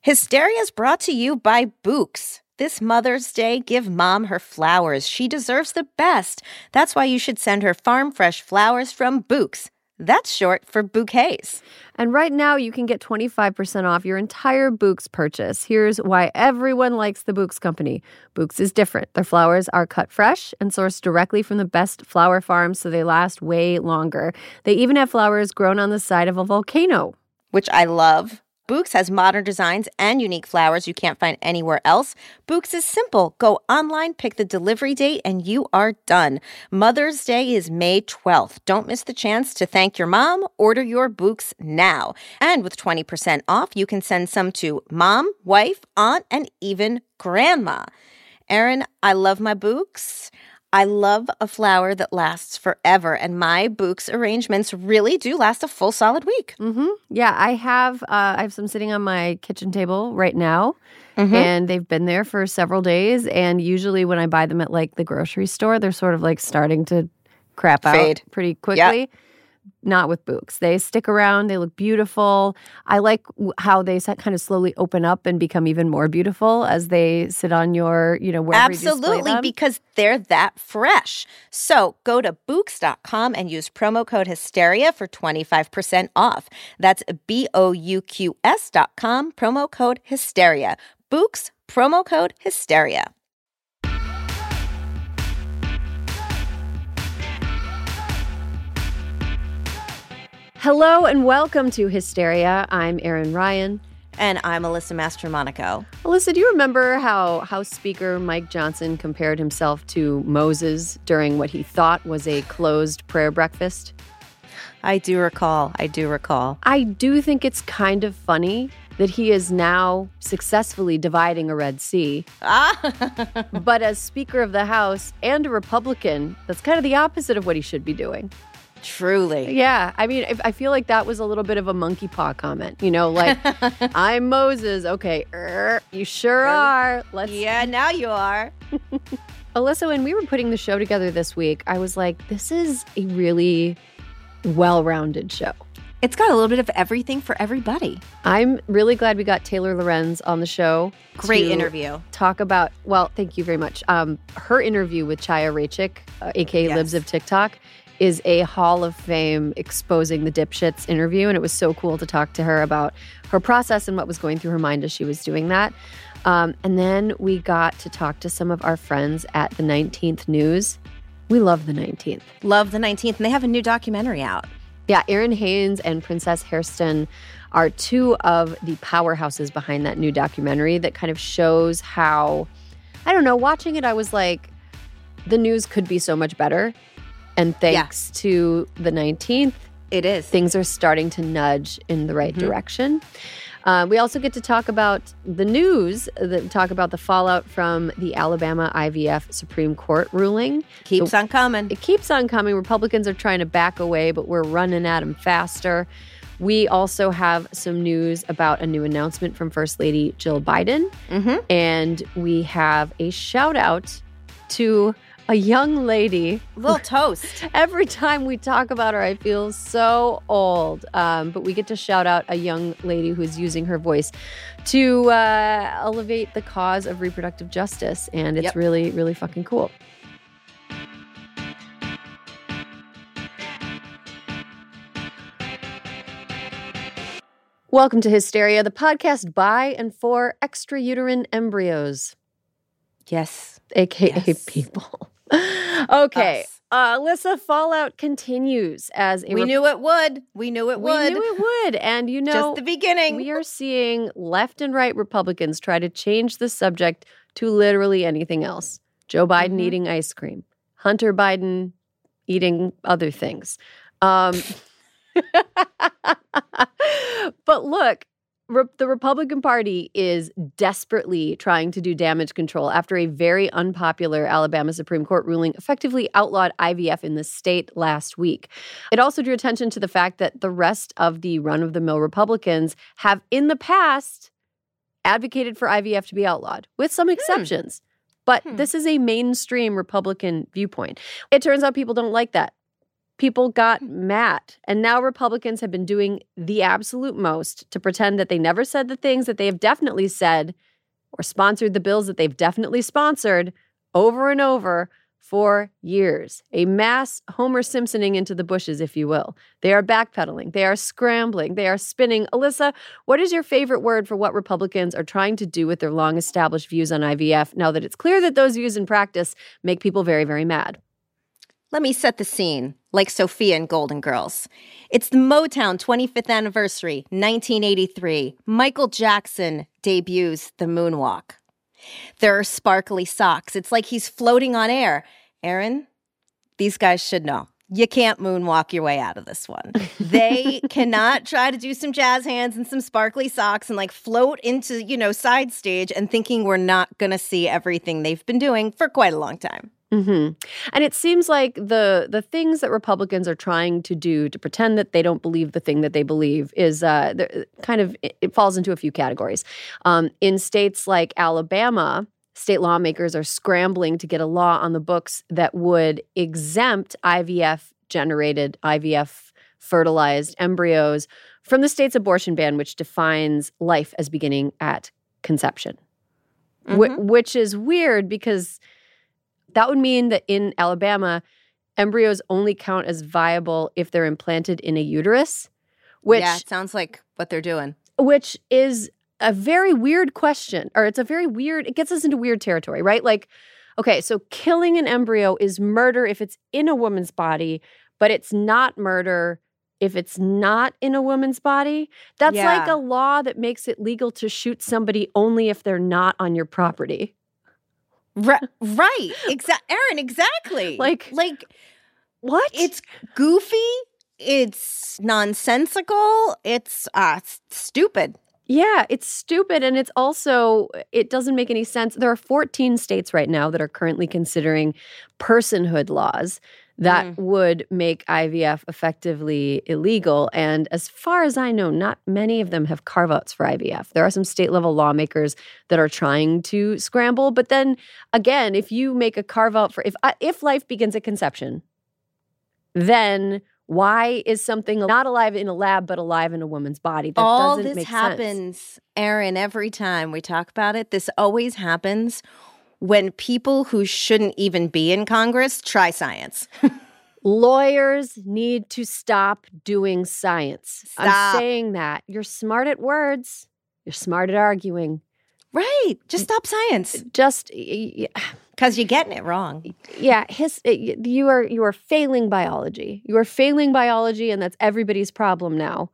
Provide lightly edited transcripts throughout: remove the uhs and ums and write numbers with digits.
Hysteria is brought to you by Bouqs. This Mother's Day, give Mom her flowers. She deserves the best. That's why you should send her farm fresh flowers from Bouqs. That's short for bouquets. And right now, you can get 25% off your entire Bouqs purchase. Here's why everyone likes the Bouqs company. Bouqs is different. Their flowers are cut fresh and sourced directly from the best flower farms, so they last way longer. They even have flowers grown on the side of a volcano, which I love. Bouqs has modern designs and unique flowers you can't find anywhere else. Bouqs is simple. Go online, pick the delivery date, and you are done. Mother's Day is May 12th. Don't miss the chance to thank your mom. Order your Bouqs now. And with 20% off, you can send some to mom, wife, aunt, and even grandma. Erin, I love my Bouqs. I love a flower that lasts forever, and my Bouqs arrangements really do last a full solid week. Mm-hmm. Yeah, I have some sitting on my kitchen table right now, and they've been there for several days, and usually when I buy them at, like, the grocery store, they're sort of, like, starting to fade out pretty quickly. Yep. Not with Bouqs. They stick around. They look beautiful. I like how they kind of slowly open up and become even more beautiful as they sit on your, wherever Absolutely, you display them. Because they're that fresh. So go to Bouqs.com and use promo code Hysteria for 25% off. That's BOUQS.com, promo code Hysteria. Bouqs, promo code Hysteria. Hello and welcome to Hysteria. I'm Erin Ryan. And I'm Alyssa Mastromonaco. Alyssa, do you remember how House Speaker Mike Johnson compared himself to Moses during what he thought was a closed prayer breakfast? I do recall. I do think it's kind of funny that he is now successfully dividing a Red Sea. But as Speaker of the House and a Republican, that's kind of the opposite of what he should be doing. Truly. Yeah. I mean, I feel like that was a little bit of a monkey paw comment. Like, I'm Moses. Okay. You sure are. Yeah, now you are. Alyssa, when we were putting the show together this week, I was like, this is a really well-rounded show. It's got a little bit of everything for everybody. I'm really glad we got Taylor Lorenz on the show. Great interview. Talk about, thank you very much. Her interview with Chaya Raichik, a.k.a. Libs of TikTok, is a Hall of Fame exposing the dipshits interview. And it was so cool to talk to her about her process and what was going through her mind as she was doing that. And then we got to talk to some of our friends at the 19th News. We love the 19th. Love the 19th. And they have a new documentary out. Yeah, Erin Haynes and Princess Hairston are two of the powerhouses behind that new documentary that kind of shows how, I don't know, watching it, I was like, the news could be so much better. And thanks to the 19th, it is. Things are starting to nudge in the right direction. We also get to talk about the news, talk about the fallout from the Alabama IVF Supreme Court ruling. Keeps on coming. It keeps on coming. Republicans are trying to back away, but we're running at them faster. We also have some news about a new announcement from First Lady Jill Biden. And we have a shout out to a young lady. A little toast. Every time we talk about her, I feel so old. But we get to shout out a young lady who's using her voice to elevate the cause of reproductive justice. And it's really, really fucking cool. Welcome to Hysteria, the podcast by and for extrauterine embryos. Yes. AKA people. Okay. Alyssa, fallout continues as we knew it would. And just the beginning. We are seeing left and right Republicans try to change the subject to literally anything else. Joe Biden eating ice cream. Hunter Biden eating other things. But look, the Republican Party is desperately trying to do damage control after a very unpopular Alabama Supreme Court ruling effectively outlawed IVF in the state last week. It also drew attention to the fact that the rest of the run-of-the-mill Republicans have in the past advocated for IVF to be outlawed, with some exceptions. But this is a mainstream Republican viewpoint. It turns out people don't like that. people got mad. And now Republicans have been doing the absolute most to pretend that they never said the things that they have definitely said or sponsored the bills that they've definitely sponsored over and over for years. A mass Homer Simpsoning into the bushes, if you will. They are backpedaling. They are scrambling. They are spinning. Alyssa, what is your favorite word for what Republicans are trying to do with their long-established views on IVF now that it's clear that those views in practice make people very, very mad? Let me set the scene, like Sophia in Golden Girls. It's the Motown 25th anniversary, 1983. Michael Jackson debuts the moonwalk. There are sparkly socks. It's like he's floating on air. Aaron, these guys should know. You can't moonwalk your way out of this one. They cannot try to do some jazz hands and some sparkly socks and like float into, side stage and thinking we're not going to see everything they've been doing for quite a long time. Mm-hmm. And it seems like the things that Republicans are trying to do to pretend that they don't believe the thing that they believe is it falls into a few categories. In states like Alabama, state lawmakers are scrambling to get a law on the books that would exempt IVF-generated, IVF-fertilized embryos from the state's abortion ban, which defines life as beginning at conception, which is weird because that would mean that in Alabama, embryos only count as viable if they're implanted in a uterus. Yeah, it sounds like what they're doing. Which is a very weird question, or it gets us into weird territory, right? Like, okay, so killing an embryo is murder if it's in a woman's body, but it's not murder if it's not in a woman's body. That's like a law that makes it legal to shoot somebody only if they're not on your property. Right. Aaron, exactly. Like what? It's goofy. It's nonsensical. It's stupid. Yeah, it's stupid. And it's also, it doesn't make any sense. There are 14 states right now that are currently considering personhood laws that would make IVF effectively illegal. And as far as I know, not many of them have carve-outs for IVF. There are some state-level lawmakers that are trying to scramble. But then, again, if you make a carve-out for, if life begins at conception, then why is something not alive in a lab but alive in a woman's body? That all doesn't this make happens, sense. Aaron, every time we talk about it. This always happens when people who shouldn't even be in Congress try science. Lawyers need to stop doing science. Stop. I'm saying that. You're smart at words. You're smart at arguing. Right. Just stop science. Just because you're getting it wrong. Yeah, you are failing biology. You are failing biology, and that's everybody's problem now.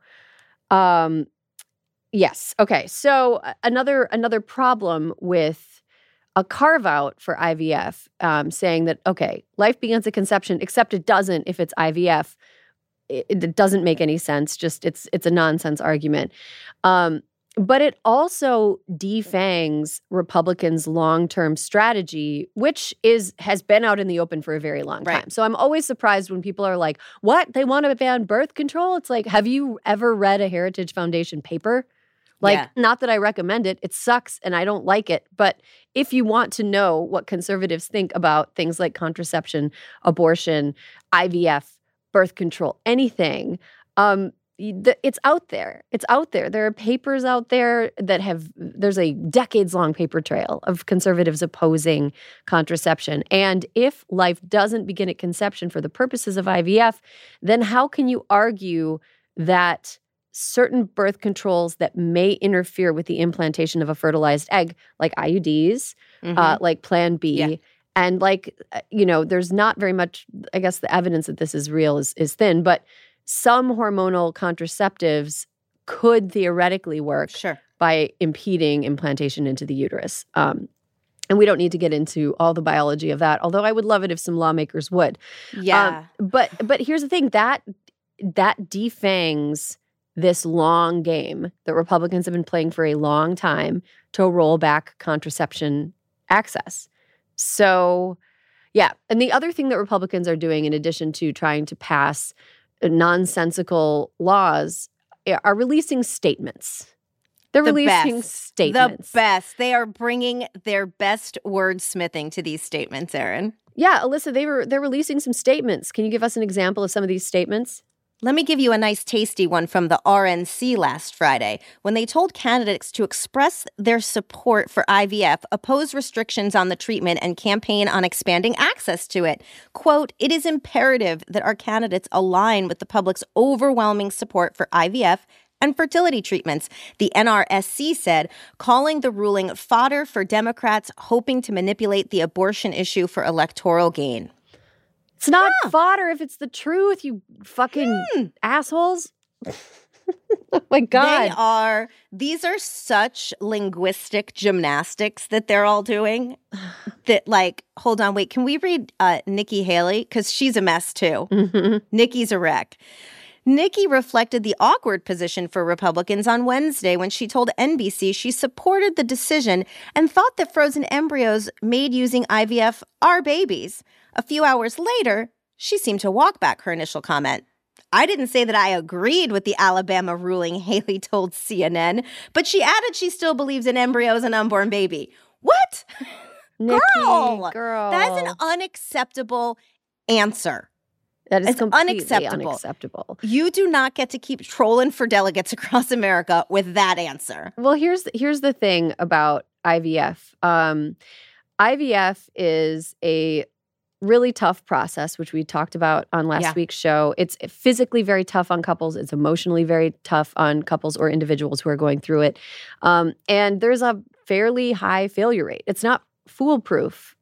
Yes. Okay. So another problem with a carve-out for IVF, saying that, okay, life begins at conception, except it doesn't if it's IVF. It doesn't make any sense. Just it's a nonsense argument. But it also defangs Republicans' long-term strategy, which has been out in the open for a very long time. So I'm always surprised when people are like, what? They want to ban birth control? It's like, have you ever read a Heritage Foundation paper? Not that I recommend it. It sucks and I don't like it. But if you want to know what conservatives think about things like contraception, abortion, IVF, birth control, anything, it's out there. It's out there. There are papers out there there's a decades-long paper trail of conservatives opposing contraception. And if life doesn't begin at conception for the purposes of IVF, then how can you argue that certain birth controls that may interfere with the implantation of a fertilized egg, like IUDs, like Plan B, and there's not very much, I guess the evidence that this is real is thin, but some hormonal contraceptives could theoretically work by impeding implantation into the uterus. And we don't need to get into all the biology of that, although I would love it if some lawmakers would. Yeah. But here's the thing, that defangs this long game that Republicans have been playing for a long time to roll back contraception access. So, yeah. And the other thing that Republicans are doing, in addition to trying to pass nonsensical laws, are releasing statements. They're The releasing best. statements. The best. They are bringing their best wordsmithing to these statements, Erin. Yeah, Alyssa, they're releasing some statements. Can you give us an example of some of these statements? Let me give you a nice tasty one from the RNC last Friday when they told candidates to express their support for IVF, oppose restrictions on the treatment, and campaign on expanding access to it. Quote, "It is imperative that our candidates align with the public's overwhelming support for IVF and fertility treatments," the NRSC said, calling the ruling fodder for Democrats hoping to manipulate the abortion issue for electoral gain. It's not fodder if it's the truth, you fucking assholes. Oh my God. These are such linguistic gymnastics that they're all doing that, like, hold on, wait, can we read Nikki Haley? Because she's a mess too. Nikki's a wreck. Nikki reflected the awkward position for Republicans on Wednesday when she told NBC she supported the decision and thought that frozen embryos made using IVF are babies. A few hours later, she seemed to walk back her initial comment. "I didn't say that I agreed with the Alabama ruling," Haley told CNN, but she added she still believes in embryos and unborn baby. What? Nikki, girl. That is an unacceptable answer. That is it's completely unacceptable. You do not get to keep trolling for delegates across America with that answer. Well, here's the thing about IVF. IVF is a really tough process, which we talked about on last week's show. It's physically very tough on couples. It's emotionally very tough on couples or individuals who are going through it. And there's a fairly high failure rate. It's not foolproof.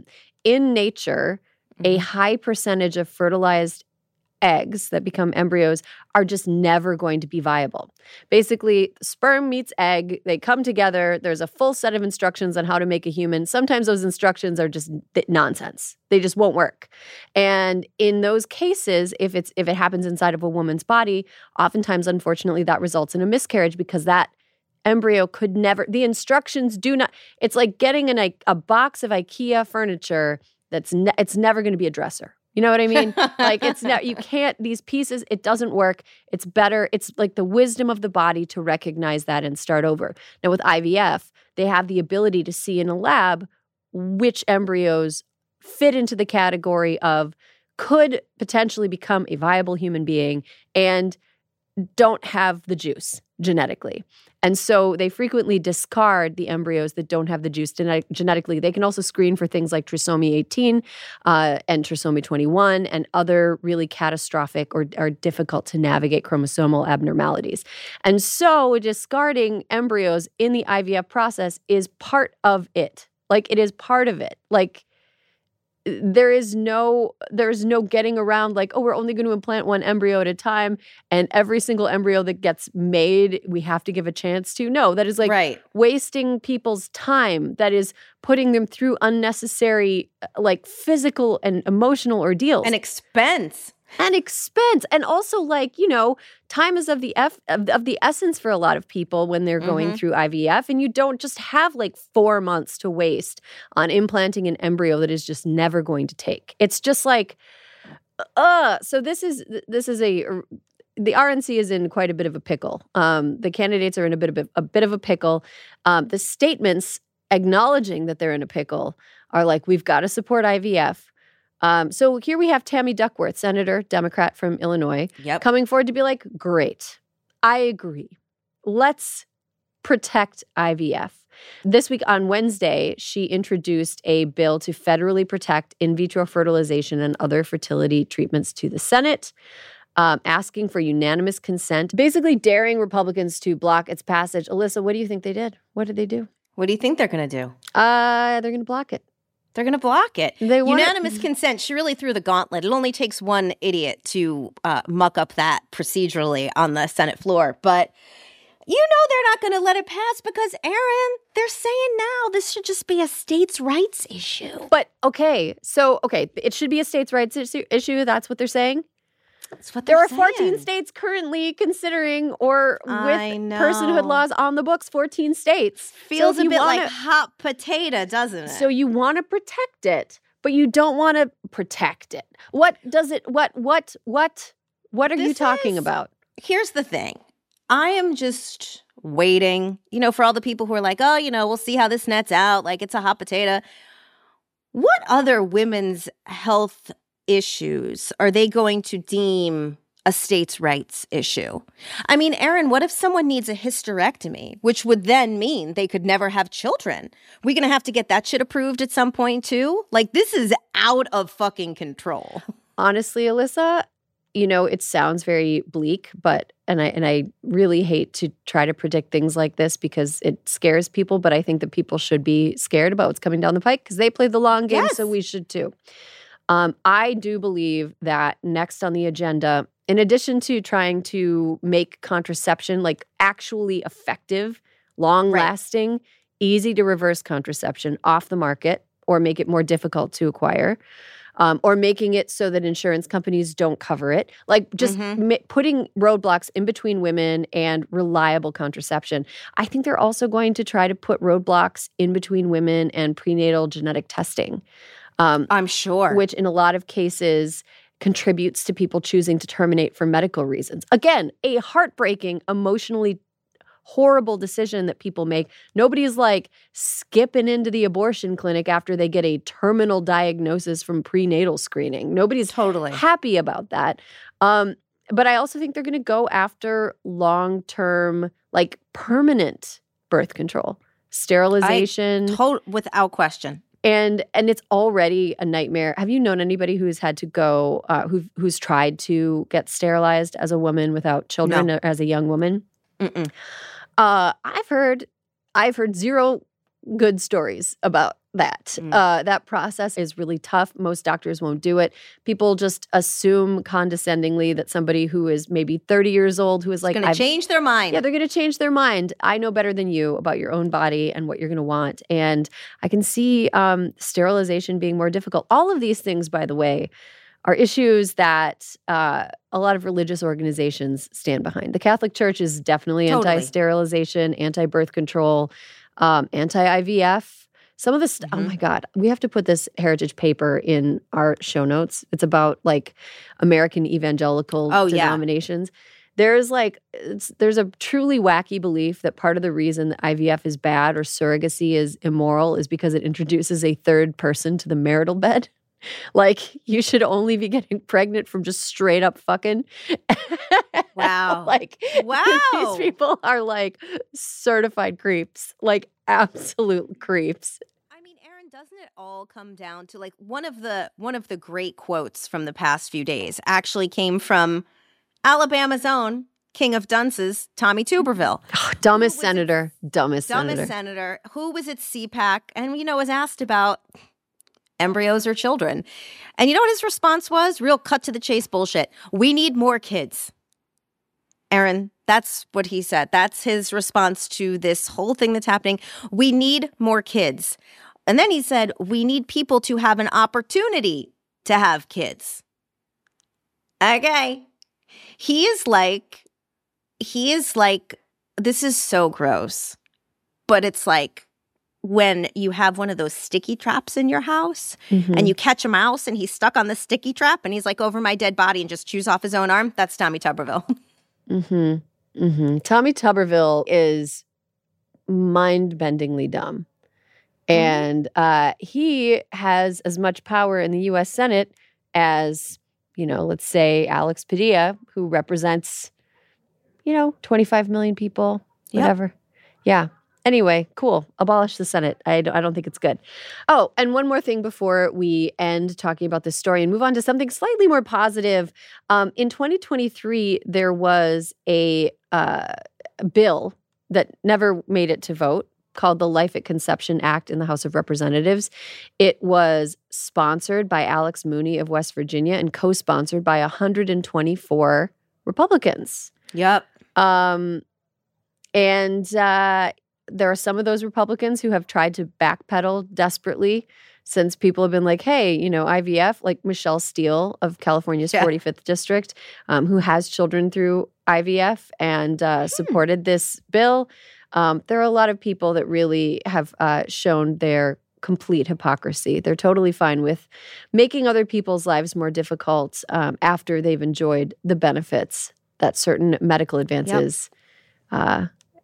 In nature, a high percentage of fertilized eggs that become embryos are just never going to be viable. Basically, sperm meets egg, they come together, there's a full set of instructions on how to make a human. Sometimes those instructions are just nonsense. They just won't work. And in those cases, if it happens inside of a woman's body, oftentimes, unfortunately, that results in a miscarriage because that embryo could never, the instructions do not, it's like getting a box of IKEA furniture it's never going to be a dresser. You know what I mean? Like you can't, these pieces, it doesn't work. It's better. It's like the wisdom of the body to recognize that and start over. Now with IVF, they have the ability to see in a lab which embryos fit into the category of could potentially become a viable human being and don't have the juice genetically. And so they frequently discard the embryos that don't have the juice genetically. They can also screen for things like trisomy 18 and trisomy 21 and other really catastrophic or difficult to navigate chromosomal abnormalities. And so discarding embryos in the IVF process is part of it. Like it is part of it. Like there's no getting around like, oh, we're only going to implant one embryo at a time and every single embryo that gets made, we have to give a chance to. No, that is like wasting people's time. That is putting them through unnecessary like physical and emotional ordeals. And expense. And also like, you know, time is of the essence for a lot of people when they're going through IVF, and you don't just have like 4 months to waste on implanting an embryo that is just never going to take. It's just like, so this is the RNC is in quite a bit of a pickle. The candidates are in a bit of a pickle. The statements acknowledging that they're in a pickle are like, we've got to support IVF. So here we have Tammy Duckworth, Senator, Democrat from Illinois, coming forward to be like, great, I agree. Let's protect IVF. This week on Wednesday, she introduced a bill to federally protect in vitro fertilization and other fertility treatments to the Senate, asking for unanimous consent, basically daring Republicans to block its passage. Alyssa, what do you think they did? What did they do? What do you think they're going to do? They're going to block it. They're going to block it. Unanimous consent. She really threw the gauntlet. It only takes one idiot to muck up that procedurally on the Senate floor. But you know they're not going to let it pass because, Erin, they're saying now this should just be a states' rights issue. But, it should be a states' rights issue. That's what they're saying? That's what they're saying. There are 14 states currently considering or with personhood laws on the books, 14 states. Feels a bit like hot potato, doesn't it? So you want to protect it, but you don't want to protect it. What are you talking about? Here's the thing. I am just waiting, for all the people who are like, oh, we'll see how this nets out. Like, it's a hot potato. What other women's health issues are they going to deem a states' rights issue? I mean, Erin, what if someone needs a hysterectomy, which would then mean they could never have children? We're going to have to get that shit approved at some point, too? Like, this is out of fucking control. Honestly, Alyssa, it sounds very bleak, but I really hate to try to predict things like this because it scares people, but I think that people should be scared about what's coming down the pike because they play the long game, so we should too. I do believe that next on the agenda, in addition to trying to make contraception like actually effective, long-lasting, easy to reverse contraception off the market or make it more difficult to acquire, or making it so that insurance companies don't cover it, like just putting roadblocks in between women and reliable contraception. I think they're also going to try to put roadblocks in between women and prenatal genetic testing. I'm sure. Which in a lot of cases contributes to people choosing to terminate for medical reasons. Again, a heartbreaking, emotionally horrible decision that people make. Nobody's like skipping into the abortion clinic after they get a terminal diagnosis from prenatal screening. Nobody's totally happy about that. But I also think they're going to go after long-term, like permanent birth control, sterilization. Without question. And it's already a nightmare. Have you known anybody who's had to go, who's tried to get sterilized as a woman without children, or as a young woman? Mm-mm. I've heard zero good stories about that. That process is really tough. Most doctors won't do it. People just assume condescendingly that somebody who is maybe 30 years old, who is like, going to change their mind. Yeah, they're going to change their mind. I know better than you about your own body and what you're going to want. And I can see sterilization being more difficult. All of these things, by the way, are issues that a lot of religious organizations stand behind. The Catholic Church is definitely anti-sterilization, anti-birth control, anti-IVF. Some of this, oh my God, we have to put this heritage paper in our show notes. It's about like American evangelical denominations. There's a truly wacky belief that part of the reason that IVF is bad or surrogacy is immoral is because it introduces a third person to the marital bed. Like, you should only be getting pregnant from just straight up fucking. Wow. These people are like certified creeps, like absolute creeps. I mean, Erin, doesn't it all come down to like one of the great quotes from the past few days actually came from Alabama's own King of Dunces, Tommy Tuberville. Oh, dumbest senator who was at CPAC and, was asked about embryos or children. And you know what his response was? Real cut to the chase bullshit. We need more kids. Erin, that's what he said. That's his response to this whole thing that's happening. We need more kids. And then he said, we need people to have an opportunity to have kids. Okay. He is like, this is so gross. But it's like, when you have one of those sticky traps in your house and you catch a mouse and he's stuck on the sticky trap and he's like over my dead body and just chews off his own arm, that's Tommy Tuberville. Tommy Tuberville is mind-bendingly dumb. And he has as much power in the U.S. Senate as, let's say Alex Padilla, who represents, 25 million people, whatever. Yeah. Anyway, cool. Abolish the Senate. I don't think it's good. Oh, and one more thing before we end talking about this story and move on to something slightly more positive. In 2023, there was a bill that never made it to vote called the Life at Conception Act in the House of Representatives. It was sponsored by Alex Mooney of West Virginia and co-sponsored by 124 Republicans. Yep. There are some of those Republicans who have tried to backpedal desperately since people have been like, hey, IVF, like Michelle Steele of California's 45th District, who has children through IVF and supported this bill. There are a lot of people that really have shown their complete hypocrisy. They're totally fine with making other people's lives more difficult after they've enjoyed the benefits that certain medical advances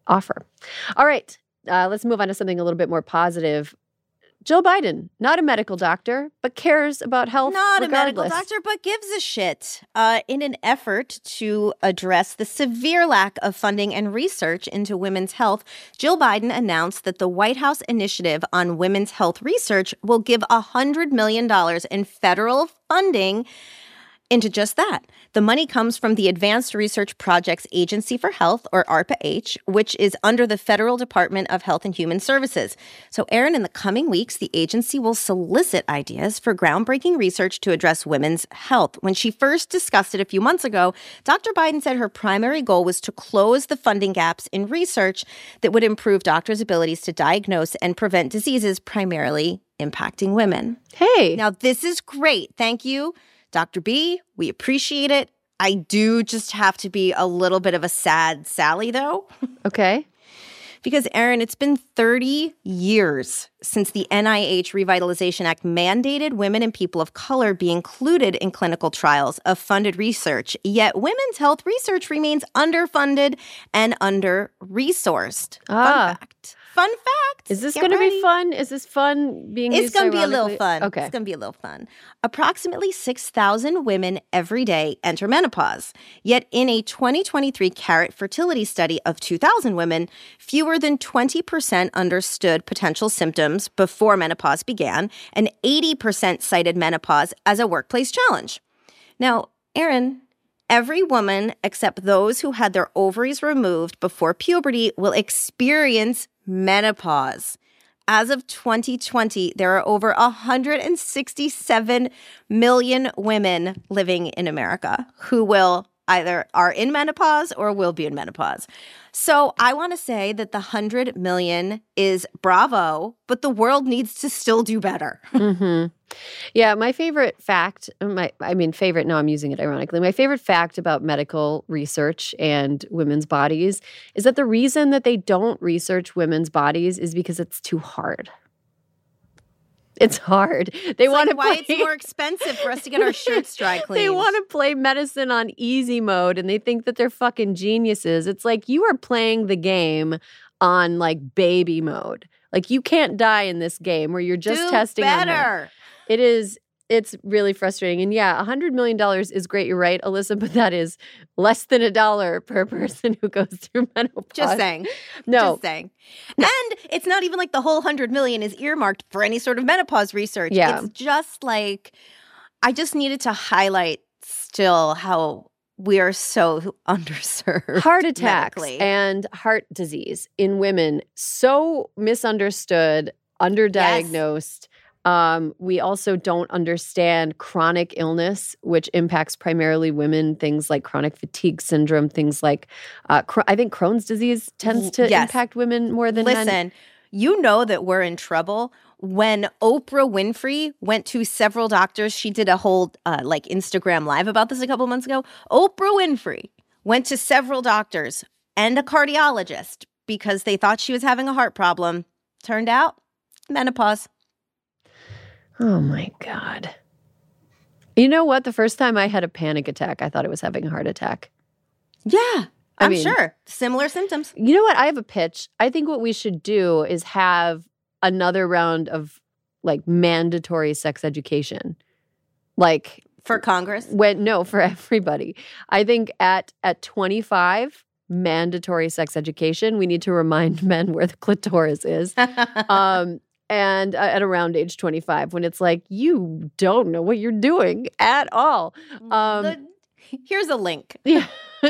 offer. All right, let's move on to something a little bit more positive. Jill Biden, not a medical doctor, but cares about health Not regardless. a medical doctor, but gives a shit. In an effort to address the severe lack of funding and research into women's health, Jill Biden announced that the White House Initiative on Women's Health Research will give $100 million in federal funding into just that. The money comes from the Advanced Research Projects Agency for Health, or ARPA-H, which is under the Federal Department of Health and Human Services. So, Erin, in the coming weeks, the agency will solicit ideas for groundbreaking research to address women's health. When she first discussed it a few months ago, Dr. Biden said her primary goal was to close the funding gaps in research that would improve doctors' abilities to diagnose and prevent diseases primarily impacting women. Hey. Now, this is great. Thank you, Dr. B, we appreciate it. I do just have to be a little bit of a sad Sally, though. Okay. Because, Erin, it's been 30 years since the NIH Revitalization Act mandated women and people of color be included in clinical trials of funded research. Yet women's health research remains underfunded and under-resourced. Fun fact. Fun fact. Is this going to be fun? Is this fun being used It's going to be a little ironically? fun. Okay. It's going to be a little fun. Approximately 6,000 women every day enter menopause. Yet in a 2023 Carrot fertility study of 2,000 women, fewer than 20% understood potential symptoms before menopause began, and 80% cited menopause as a workplace challenge. Now, Erin, every woman except those who had their ovaries removed before puberty will experience menopause. As of 2020, there are over 167 million women living in America who will either are in menopause or will be in menopause. So I want to say that the 100 million is bravo, but the world needs to still do better. Mm-hmm. Yeah, my favorite fact, favorite, now I'm using it ironically. My favorite fact about medical research and women's bodies is that the reason that they don't research women's bodies is because it's too hard. It's hard. They want to why it's more expensive for us to get our shirts dry cleaned. They want to play medicine on easy mode and they think that they're fucking geniuses. It's like you are playing the game on like baby mode. Like you can't die in this game where you're just testing on them. It's really frustrating. And yeah, $100 million is great. You're right, Alyssa, but that is less than $1 per person who goes through menopause. Just saying. No. Just saying. No. And it's not even like the whole 100 million is earmarked for any sort of menopause research. Yeah. It's just like, I just needed to highlight still how we are so underserved. Heart attacks medically. And heart disease in women, so misunderstood, underdiagnosed. Yes. We also don't understand chronic illness, which impacts primarily women, things like chronic fatigue syndrome, things like, I think Crohn's disease tends to impact women more than men. Listen, you know that we're in trouble. When Oprah Winfrey went to several doctors, she did a whole Instagram live about this a couple months ago. Oprah Winfrey went to several doctors and a cardiologist because they thought she was having a heart problem. Turned out, menopause. Oh, my God. You know what? The first time I had a panic attack, I thought I was having a heart attack. Yeah, I'm sure. Similar symptoms. You know what? I have a pitch. I think what we should do is have another round of, like, mandatory sex education. Like for Congress? For everybody. I think at 25, mandatory sex education. We need to remind men where the clitoris is. And at around age 25, when it's like, you don't know what you're doing at all. Here's a link. Yeah.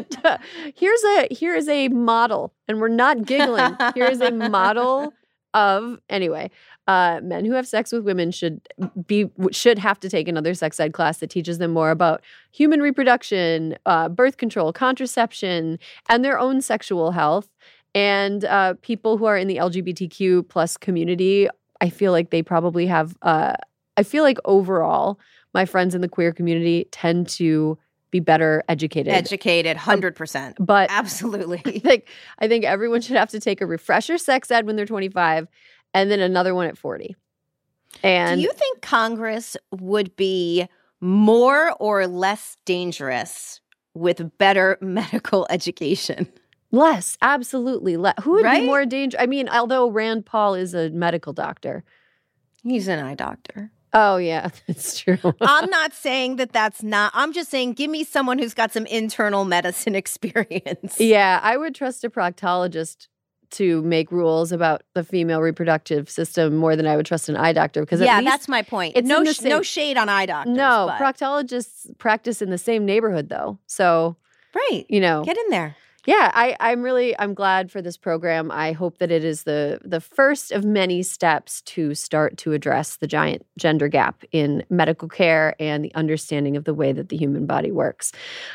Here is a model, and we're not giggling. Here is a model of, anyway, men who have sex with women should have to take another sex ed class that teaches them more about human reproduction, birth control, contraception, and their own sexual health. And people who are in the LGBTQ plus community, I feel like they probably have, I feel like overall, my friends in the queer community tend to be better educated. 100%. But absolutely. I think everyone should have to take a refresher sex ed when they're 25 and then another one at 40. And do you think Congress would be more or less dangerous with better medical education? Less, absolutely. Who would Right? be more dangerous? I mean, although Rand Paul is a medical doctor. He's an eye doctor. Oh, yeah, that's true. I'm not saying that that's not. I'm just saying give me someone who's got some internal medicine experience. Yeah, I would trust a proctologist to make rules about the female reproductive system more than I would trust an eye doctor. Because Yeah, at least that's my point. it's No, in the same- no shade on eye doctors. No, but- proctologists practice in the same neighborhood, though. So, right. you know. Get in there. Yeah, I'm glad for this program. I hope that it is the first of many steps to start to address the giant gender gap in medical care and the understanding of the way that the human body works.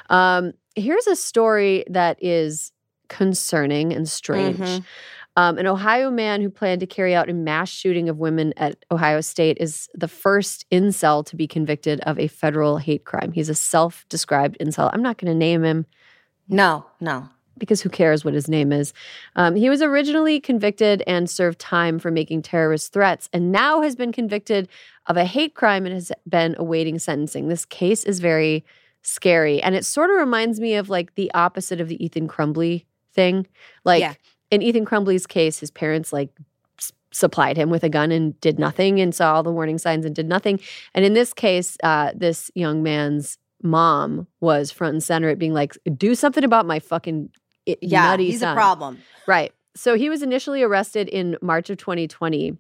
Here's a story that is concerning and strange. An Ohio man who planned to carry out a mass shooting of women at Ohio State is the first incel to be convicted of a federal hate crime. He's a self-described incel. I'm not going to name him. No. Because who cares what his name is? He was originally convicted and served time for making terrorist threats and now has been convicted of a hate crime and has been awaiting sentencing. This case is very scary. And it sort of reminds me of like the opposite of the Ethan Crumbley thing. Like in Ethan Crumbley's case, his parents like supplied him with a gun and did nothing and saw all the warning signs and did nothing. And in this case, this young man's mom was front and center at being like, do something about my fucking nutty he's son. a problem. Right. So he was initially arrested in March of 2020.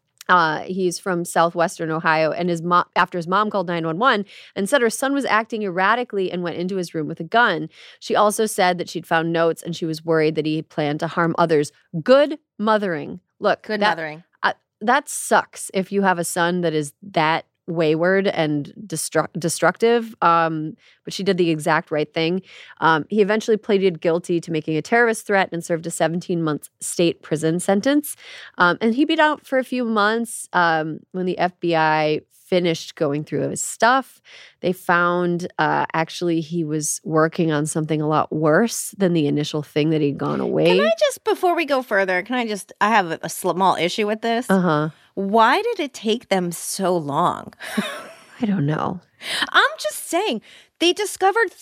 He's from southwestern Ohio, and after his mom called 911 and said her son was acting erratically and went into his room with a gun. She also said that she'd found notes and she was worried that he planned to harm others. Good mothering. Look, Mothering. That sucks if you have a son that is that wayward and destructive, but she did the exact right thing. He eventually pleaded guilty to making a terrorist threat and served a 17-month state prison sentence. And he beat out for a few months. When the FBI finished going through his stuff, they found actually he was working on something a lot worse than the initial thing that he'd gone away. Can I just, before we go further, I have a small issue with this. Why did it take them so long? I don't know. I'm just saying, they discovered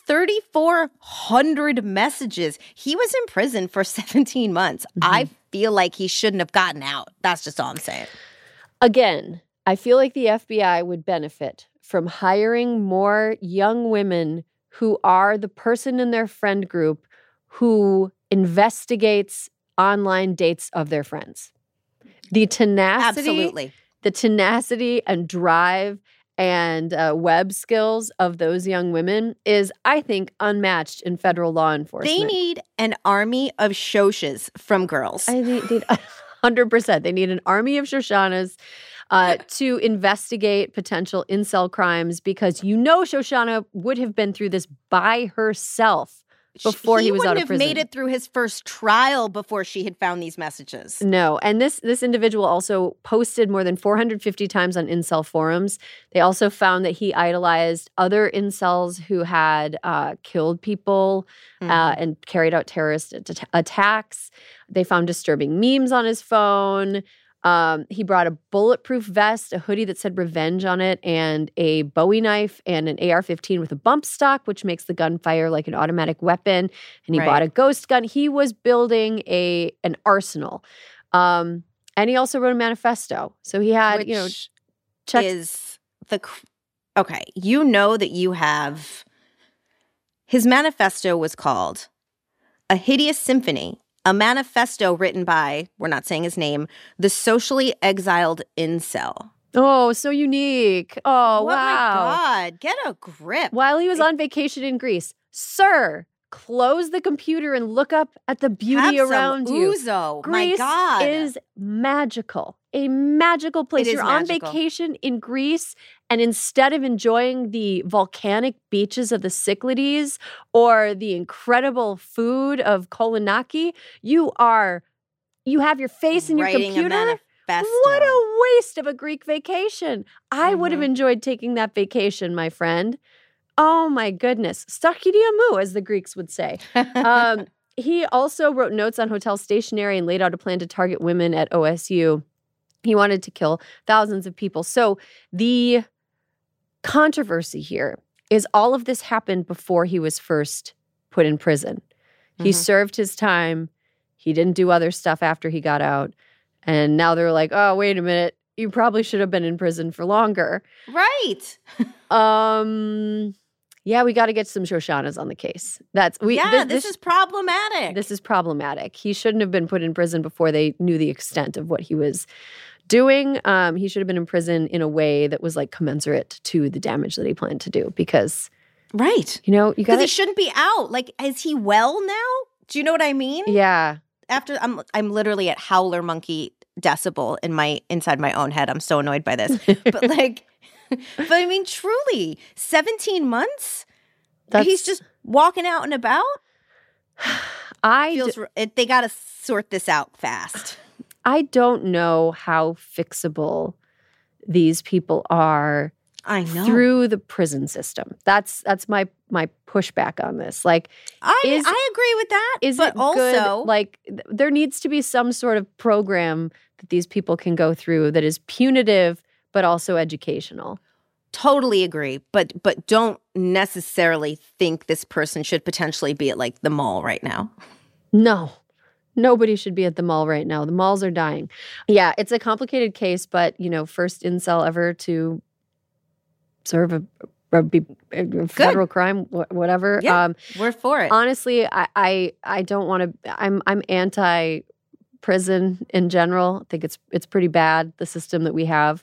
3,400 messages. He was in prison for 17 months. I feel like he shouldn't have gotten out. That's just all I'm saying. Again, I feel like the FBI would benefit from hiring more young women who are the person in their friend group who investigates online dates of their friends. The tenacity and drive and web skills of those young women is, I think, unmatched in federal law enforcement. They need an army of Shoshas from girls. I need 100%. They need an army of Shoshanas to investigate potential incel crimes because Shoshana would have been through this by herself before he was out of prison. He wouldn't have made it through his first trial before she had found these messages. No, and this individual also posted more than 450 times on incel forums. They also found that he idolized other incels who had killed people and carried out terrorist attacks. They found disturbing memes on his phone. He brought a bulletproof vest, a hoodie that said revenge on it, and a Bowie knife and an AR-15 with a bump stock, which makes the gun fire like an automatic weapon. And he bought a ghost gun. He was building an arsenal. And he also wrote a manifesto. So he had, okay, you know that you have, his manifesto was called A Hideous Symphony, a manifesto written by, we're not saying his name, the socially exiled incel. Oh, so unique. Oh, wow. My God, get a grip. While he was on vacation in Greece, sir, close the computer and look up at the beauty around you. Ouzo. Greece my God. is magical. A magical place. It is You're magical. on vacation in Greece, and instead of enjoying the volcanic beaches of the Cyclades or the incredible food of Kolonaki, you have your face in your Writing computer. a manifesto. What a waste of a Greek vacation. I would have enjoyed taking that vacation, my friend. Oh my goodness. Stakiriamou, as the Greeks would say. He also wrote notes on hotel stationery and laid out a plan to target women at OSU. He wanted to kill thousands of people. So the controversy here is all of this happened before he was first put in prison. He served his time. He didn't do other stuff after he got out. And now they're like, oh, wait a minute. You probably should have been in prison for longer. Right. Yeah, we got to get some Shoshanas on the case. This is problematic. This is problematic. He shouldn't have been put in prison before they knew the extent of what he was doing. He should have been in prison in a way that was like commensurate to the damage that he planned to do because, right. You know, you got because he shouldn't be out. Like, is he well now? Do you know what I mean? Yeah. After I'm literally at howler monkey decibel inside my own head. I'm so annoyed by this. But like, but I mean, truly, 17 months? He's just walking out and about? They got to sort this out fast. I don't know how fixable these people are. I know. Through the prison system. That's my pushback on this. Like, I agree with that. But also, like, there needs to be some sort of program that these people can go through that is punitive but also educational. Totally agree. But don't necessarily think this person should potentially be at like the mall right now. No. Nobody should be at the mall right now. The malls are dying. Yeah, it's a complicated case, but first incel ever to serve a federal crime, whatever. Yeah, we're for it. Honestly, I don't want to. I'm anti-prison in general. I think it's pretty bad, the system that we have.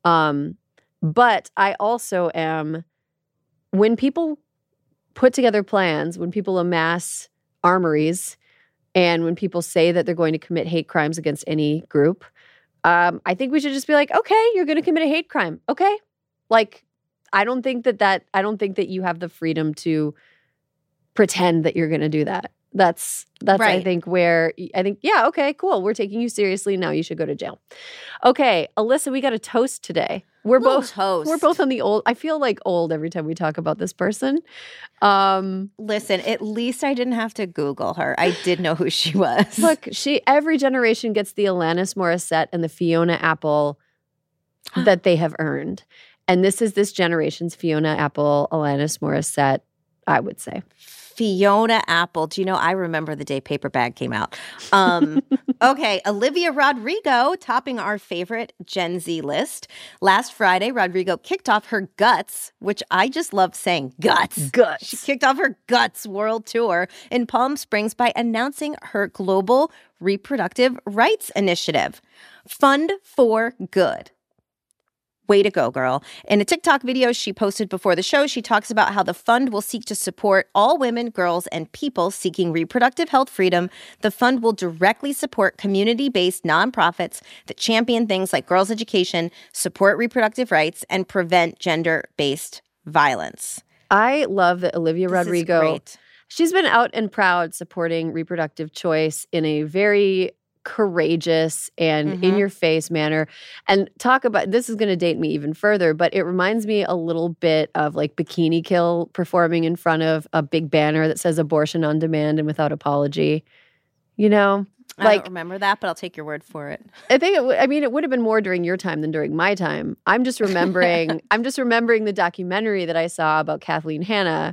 But I also am. When people put together plans, when people amass armories, and when people say that they're going to commit hate crimes against any group, I think we should just be like, okay, you're going to commit a hate crime, okay? Like. I don't think that you have the freedom to pretend that you're going to do that. That's right. I think, yeah, okay, cool. We're taking you seriously. Now you should go to jail. Okay, Alyssa, we got a toast today. We're both on the old. I feel like old every time we talk about this person. Listen, at least I didn't have to Google her. I did know who she was. Look, every generation gets the Alanis Morissette and the Fiona Apple that they have earned. And this is this generation's Fiona Apple, Alanis Morissette, I would say. Fiona Apple. Do you know, I remember the day Paper Bag came out. Okay, Olivia Rodrigo topping our favorite Gen Z list. Last Friday, Rodrigo kicked off her Guts, which I just love saying, Guts. She kicked off her Guts world tour in Palm Springs by announcing her global reproductive rights initiative, Fund for Good. Way to go, girl. In a TikTok video she posted before the show, she talks about how the fund will seek to support all women, girls, and people seeking reproductive health freedom. The fund will directly support community-based nonprofits that champion things like girls' education, support reproductive rights, and prevent gender-based violence. I love that Olivia Rodrigo, she's been out and proud supporting reproductive choice in a very courageous and in-your-face manner. And talk about, this is going to date me even further, but it reminds me a little bit of like Bikini Kill performing in front of a big banner that says abortion on demand and without apology. I don't remember that, but I'll take your word for it. I think it would have been more during your time than during my time. I'm just remembering the documentary that I saw about Kathleen Hanna.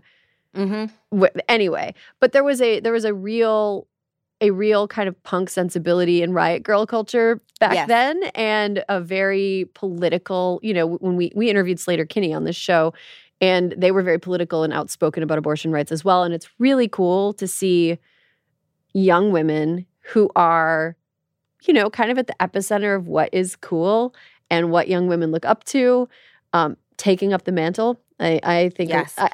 Anyway, but there was a real kind of punk sensibility in riot girl culture back then, and a very political, when we interviewed Slater-Kinney on this show, and they were very political and outspoken about abortion rights as well. And it's really cool to see young women who are, kind of at the epicenter of what is cool and what young women look up to, taking up the mantle. I think,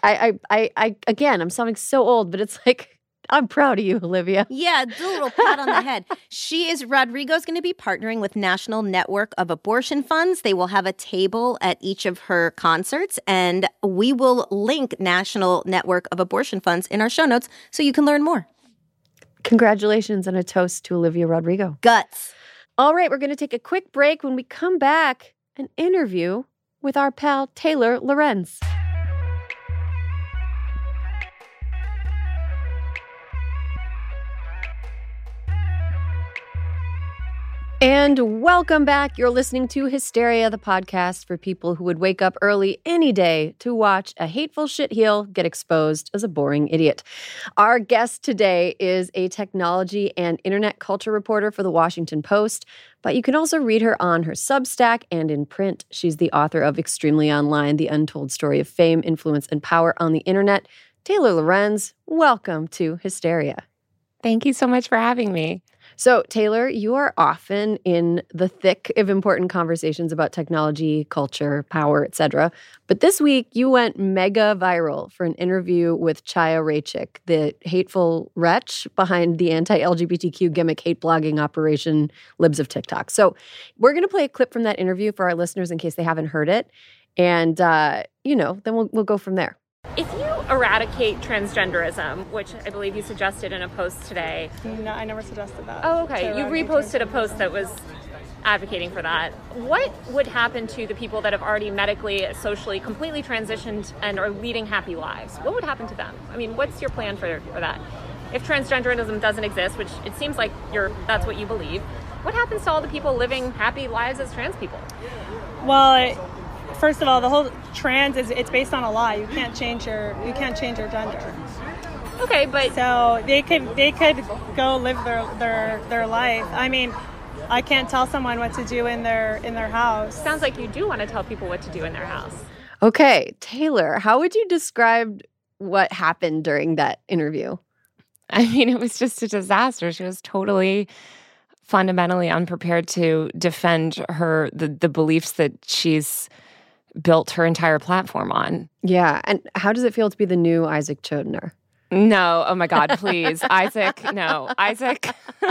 again, I'm sounding so old, but it's like, I'm proud of you, Olivia. Yeah, do a little pat on the head. Rodrigo's going to be partnering with National Network of Abortion Funds. They will have a table at each of her concerts, and we will link National Network of Abortion Funds in our show notes so you can learn more. Congratulations and a toast to Olivia Rodrigo. Guts. All right, we're going to take a quick break. When we come back, an interview with our pal Taylor Lorenz. And welcome back. You're listening to Hysteria, the podcast for people who would wake up early any day to watch a hateful shitheel get exposed as a boring idiot. Our guest today is a technology and internet culture reporter for The Washington Post, but you can also read her on her Substack and in print. She's the author of Extremely Online, The Untold Story of Fame, Influence, and Power on the Internet. Taylor Lorenz, welcome to Hysteria. Thank you so much for having me. So, Taylor, you are often in the thick of important conversations about technology, culture, power, etc. But this week, you went mega viral for an interview with Chaya Raichik, the hateful wretch behind the anti-LGBTQ gimmick hate blogging operation Libs of TikTok. So, we're going to play a clip from that interview for our listeners in case they haven't heard it. And, then we'll go from there. If you eradicate transgenderism, which I believe you suggested in a post today. No, I never suggested that. Oh, okay. You reposted a post that was advocating for that. What would happen to the people that have already medically, socially, completely transitioned and are leading happy lives? What would happen to them? I mean, what's your plan for that? If transgenderism doesn't exist, which it seems like that's what you believe, what happens to all the people living happy lives as trans people? Well, first of all, the whole trans it's based on a lie. You can't change your gender. Okay, but so they could go live their life. I mean, I can't tell someone what to do in their house. Sounds like you do want to tell people what to do in their house. Okay, Taylor, how would you describe what happened during that interview? I mean, it was just a disaster. She was totally fundamentally unprepared to defend the beliefs that she's built her entire platform on. Yeah. And how does it feel to be the new Isaac Chodner? No. Oh my God, please. Isaac, no. Isaac.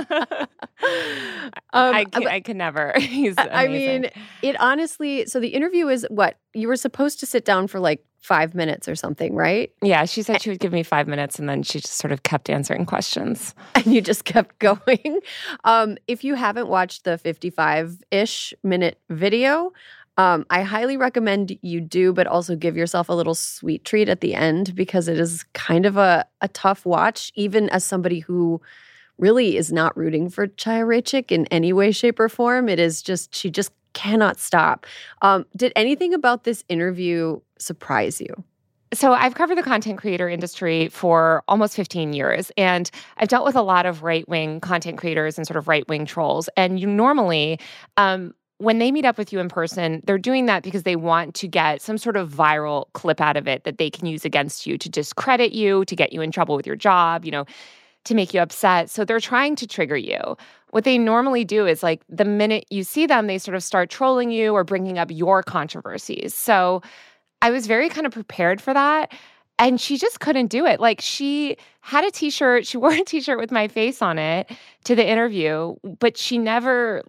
I could never. He's amazing. I mean, it honestly, so the interview is what? You were supposed to sit down for like 5 minutes or something, right? Yeah, she said she would give me 5 minutes and then she just sort of kept answering questions. And you just kept going. If you haven't watched the 55-ish minute video, I highly recommend you do, but also give yourself a little sweet treat at the end because it is kind of a tough watch, even as somebody who really is not rooting for Chaya Raichik in any way, shape, or form. It is just, she just cannot stop. Did anything about this interview surprise you? So I've covered the content creator industry for almost 15 years, and I've dealt with a lot of right-wing content creators and sort of right-wing trolls. And you normally, when they meet up with you in person, they're doing that because they want to get some sort of viral clip out of it that they can use against you to discredit you, to get you in trouble with your job, to make you upset. So they're trying to trigger you. What they normally do is like the minute you see them, they sort of start trolling you or bringing up your controversies. So I was very kind of prepared for that. And she just couldn't do it. Like she had a t-shirt, she wore a t-shirt with my face on it to the interview, but she never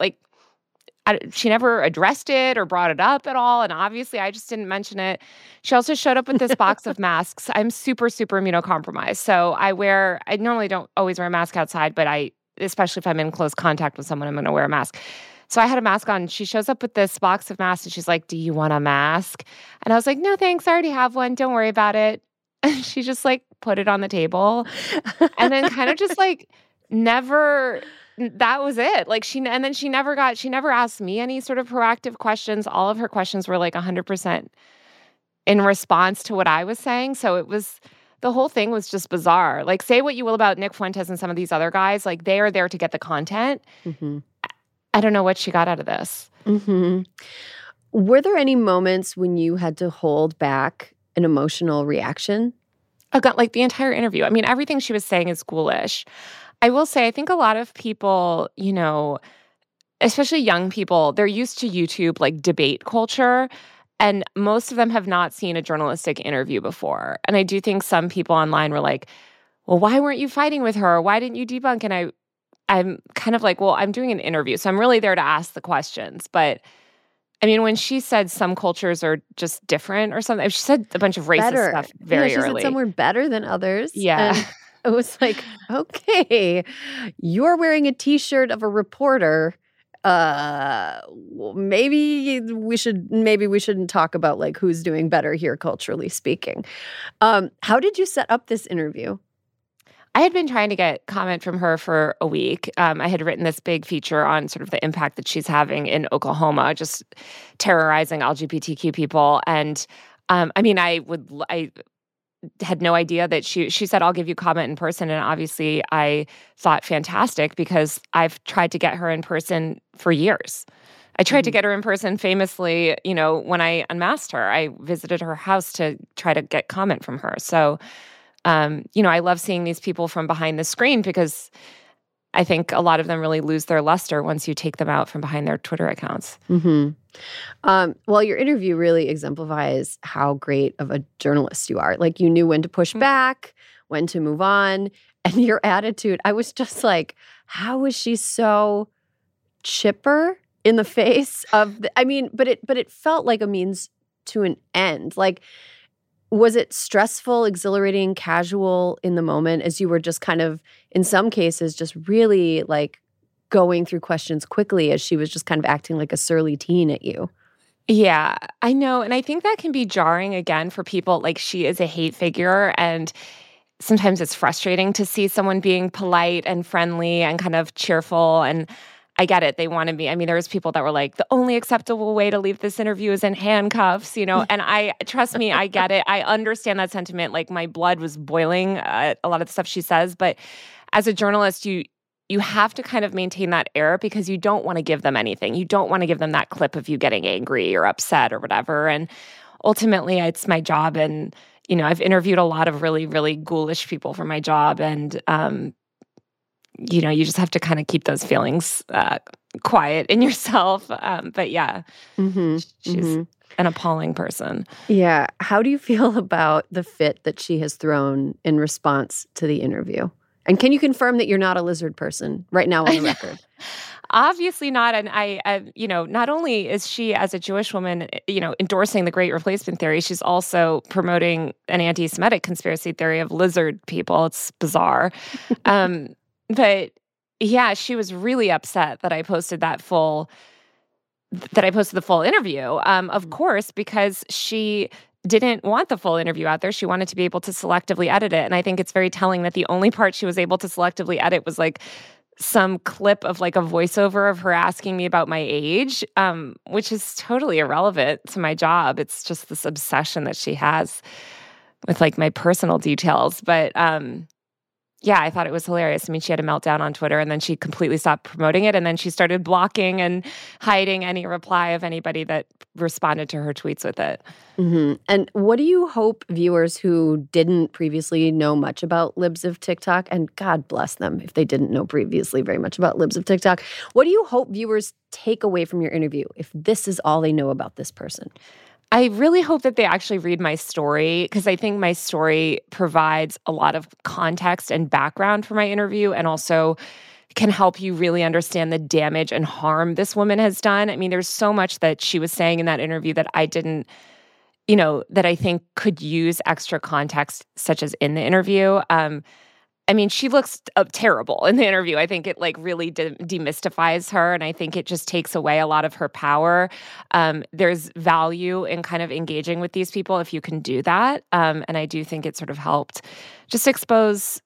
addressed it or brought it up at all. And obviously, I just didn't mention it. She also showed up with this box of masks. I'm super, super immunocompromised. So I normally don't always wear a mask outside, but especially if I'm in close contact with someone, I'm going to wear a mask. So I had a mask on. She shows up with this box of masks and she's like, "Do you want a mask?" And I was like, "No, thanks. I already have one. Don't worry about it." And she just like put it on the table and then kind of just like never... That was it. Like she never asked me any sort of proactive questions. All of her questions were like 100% in response to what I was saying. So the whole thing was just bizarre. Like say what you will about Nick Fuentes and some of these other guys, like they are there to get the content. Mm-hmm. I don't know what she got out of this. Mm-hmm. Were there any moments when you had to hold back an emotional reaction? Like the entire interview. I mean, everything she was saying is ghoulish. I will say, I think a lot of people, especially young people, they're used to YouTube, like debate culture, and most of them have not seen a journalistic interview before. And I do think some people online were like, well, why weren't you fighting with her? Why didn't you debunk? And I'm kind of like, well, I'm doing an interview, so I'm really there to ask the questions. But I mean, when she said some cultures are just different or something, she said a bunch of racist stuff very early. She said some were better than others. Yeah. And it was like, okay, you're wearing a t-shirt of a reporter. Maybe we shouldn't talk about like who's doing better here culturally speaking. How did you set up this interview? I had been trying to get comment from her for a week. I had written this big feature on sort of the impact that she's having in Oklahoma, just terrorizing LGBTQ people. And I had no idea that she said, I'll give you comment in person. And obviously I thought fantastic because I've tried to get her in person for years. I tried to get her in person famously, when I unmasked her. I visited her house to try to get comment from her. So, I love seeing these people from behind the screen because I think a lot of them really lose their luster once you take them out from behind their Twitter accounts. Mm-hmm. Well, your interview really exemplifies how great of a journalist you are. Like, you knew when to push back, when to move on, and your attitude. I was just like, how is she so chipper in the face of but it felt like a means to an end. Like, was it stressful, exhilarating, casual in the moment as you were just kind of, in some cases, just really like going through questions quickly as she was just kind of acting like a surly teen at you? Yeah, I know. And I think that can be jarring again for people. Like, she is a hate figure, and sometimes it's frustrating to see someone being polite and friendly and kind of cheerful. And I get it. They want to be. I mean, there was people that were like, the only acceptable way to leave this interview is in handcuffs, and trust me, I get it. I understand that sentiment. Like, my blood was boiling at a lot of the stuff she says. But as a journalist, you have to kind of maintain that air because you don't want to give them anything. You don't want to give them that clip of you getting angry or upset or whatever. And ultimately, it's my job. And, I've interviewed a lot of really, really ghoulish people for my job. And, you just have to kind of keep those feelings quiet in yourself. But yeah, she's an appalling person. Yeah. How do you feel about the fit that she has thrown in response to the interview? And can you confirm that you're not a lizard person right now on the record? Obviously not. And not only is she, as a Jewish woman, endorsing the Great Replacement theory, she's also promoting an anti-Semitic conspiracy theory of lizard people. It's bizarre. But yeah, she was really upset that I posted the full interview. Of course, because she didn't want the full interview out there. She wanted to be able to selectively edit it. And I think it's very telling that the only part she was able to selectively edit was like some clip of like a voiceover of her asking me about my age, which is totally irrelevant to my job. It's just this obsession that she has with like my personal details. But yeah, I thought it was hilarious. I mean, she had a meltdown on Twitter and then she completely stopped promoting it. And then she started blocking and hiding any reply of anybody that responded to her tweets with it. Mm-hmm. And what do you hope viewers who didn't previously know much about Libs of TikTok, and God bless them if they didn't know previously very much about Libs of TikTok, what do you hope viewers take away from your interview if this is all they know about this person? I really hope that they actually read my story because I think my story provides a lot of context and background for my interview and also can help you really understand the damage and harm this woman has done. I mean, there's so much that she was saying in that interview that I didn't, that I think could use extra context, such as in the interview. I mean, she looks terrible in the interview. I think it like really demystifies her, and I think it just takes away a lot of her power. There's value in kind of engaging with these people if you can do that, and I do think it sort of helped just expose,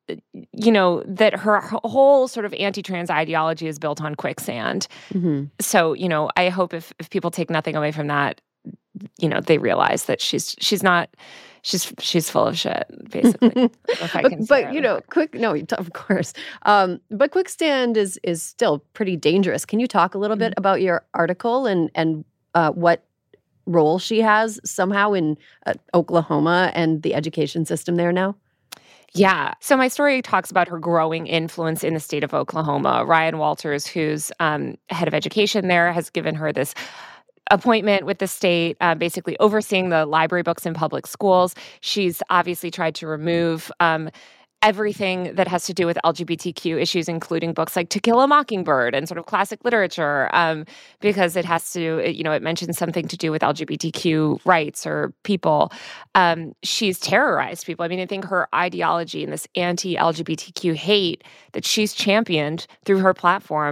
that her whole sort of anti-trans ideology is built on quicksand. Mm-hmm. So, I hope if people take nothing away from that, they realize that she's full of shit, basically. Of course. But quicksand is still pretty dangerous. Can you talk a little bit about your article and what role she has somehow in Oklahoma and the education system there now? Yeah. So my story talks about her growing influence in the state of Oklahoma. Ryan Walters, who's head of education there, has given her this appointment with the state, basically overseeing the library books in public schools. She's obviously tried to remove everything that has to do with LGBTQ issues, including books like To Kill a Mockingbird and sort of classic literature, because it has to, it mentions something to do with LGBTQ rights or people. She's terrorized people. I mean, I think her ideology and this anti-LGBTQ hate that she's championed through her platform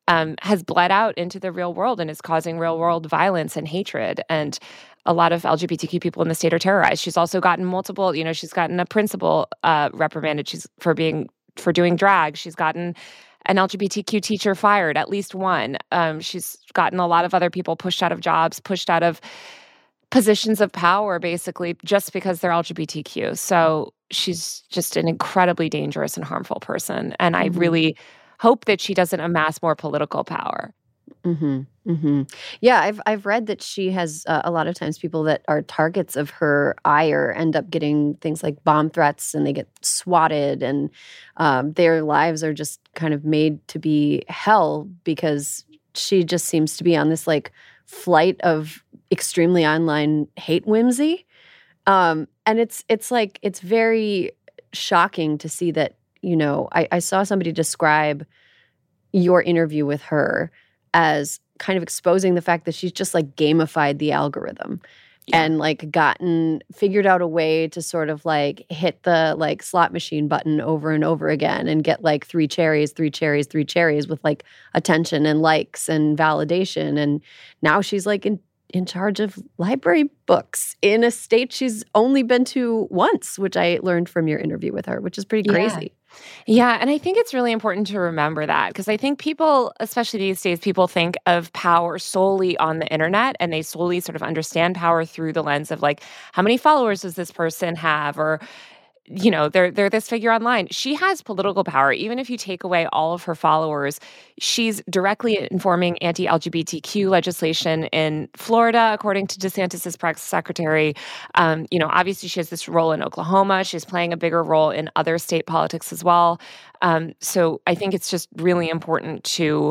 has bled out into the real world and is causing real world violence and hatred. And a lot of LGBTQ people in the state are terrorized. She's also gotten multiple, she's gotten a principal reprimanded for doing drag. She's gotten an LGBTQ teacher fired, at least one. She's gotten a lot of other people pushed out of jobs, pushed out of positions of power, basically, just because they're LGBTQ. So she's just an incredibly dangerous and harmful person. And I really hope that she doesn't amass more political power. Yeah, I've read that she has a lot of times people that are targets of her ire end up getting things like bomb threats, and they get swatted, and their lives are just kind of made to be hell because she just seems to be on this like flight of extremely online hate whimsy. And it's very shocking to see that, I saw somebody describe your interview with her as kind of exposing the fact that she's just like gamified the algorithm and like figured out a way to sort of like hit the like slot machine button over and over again and get like 3 cherries with like attention and likes and validation. And now she's like in charge of library books in a state she's only been to once, which I learned from your interview with her, which is pretty crazy. Yeah, and I think it's really important to remember that because I think people, especially these days, people think of power solely on the internet and they solely sort of understand power through the lens of like, how many followers does this person have? Or, they're this figure online. She has political power. Even if you take away all of her followers, she's directly informing anti-LGBTQ legislation in Florida, according to DeSantis' press secretary. Obviously she has this role in Oklahoma. She's playing a bigger role in other state politics as well. So I think it's just really important to,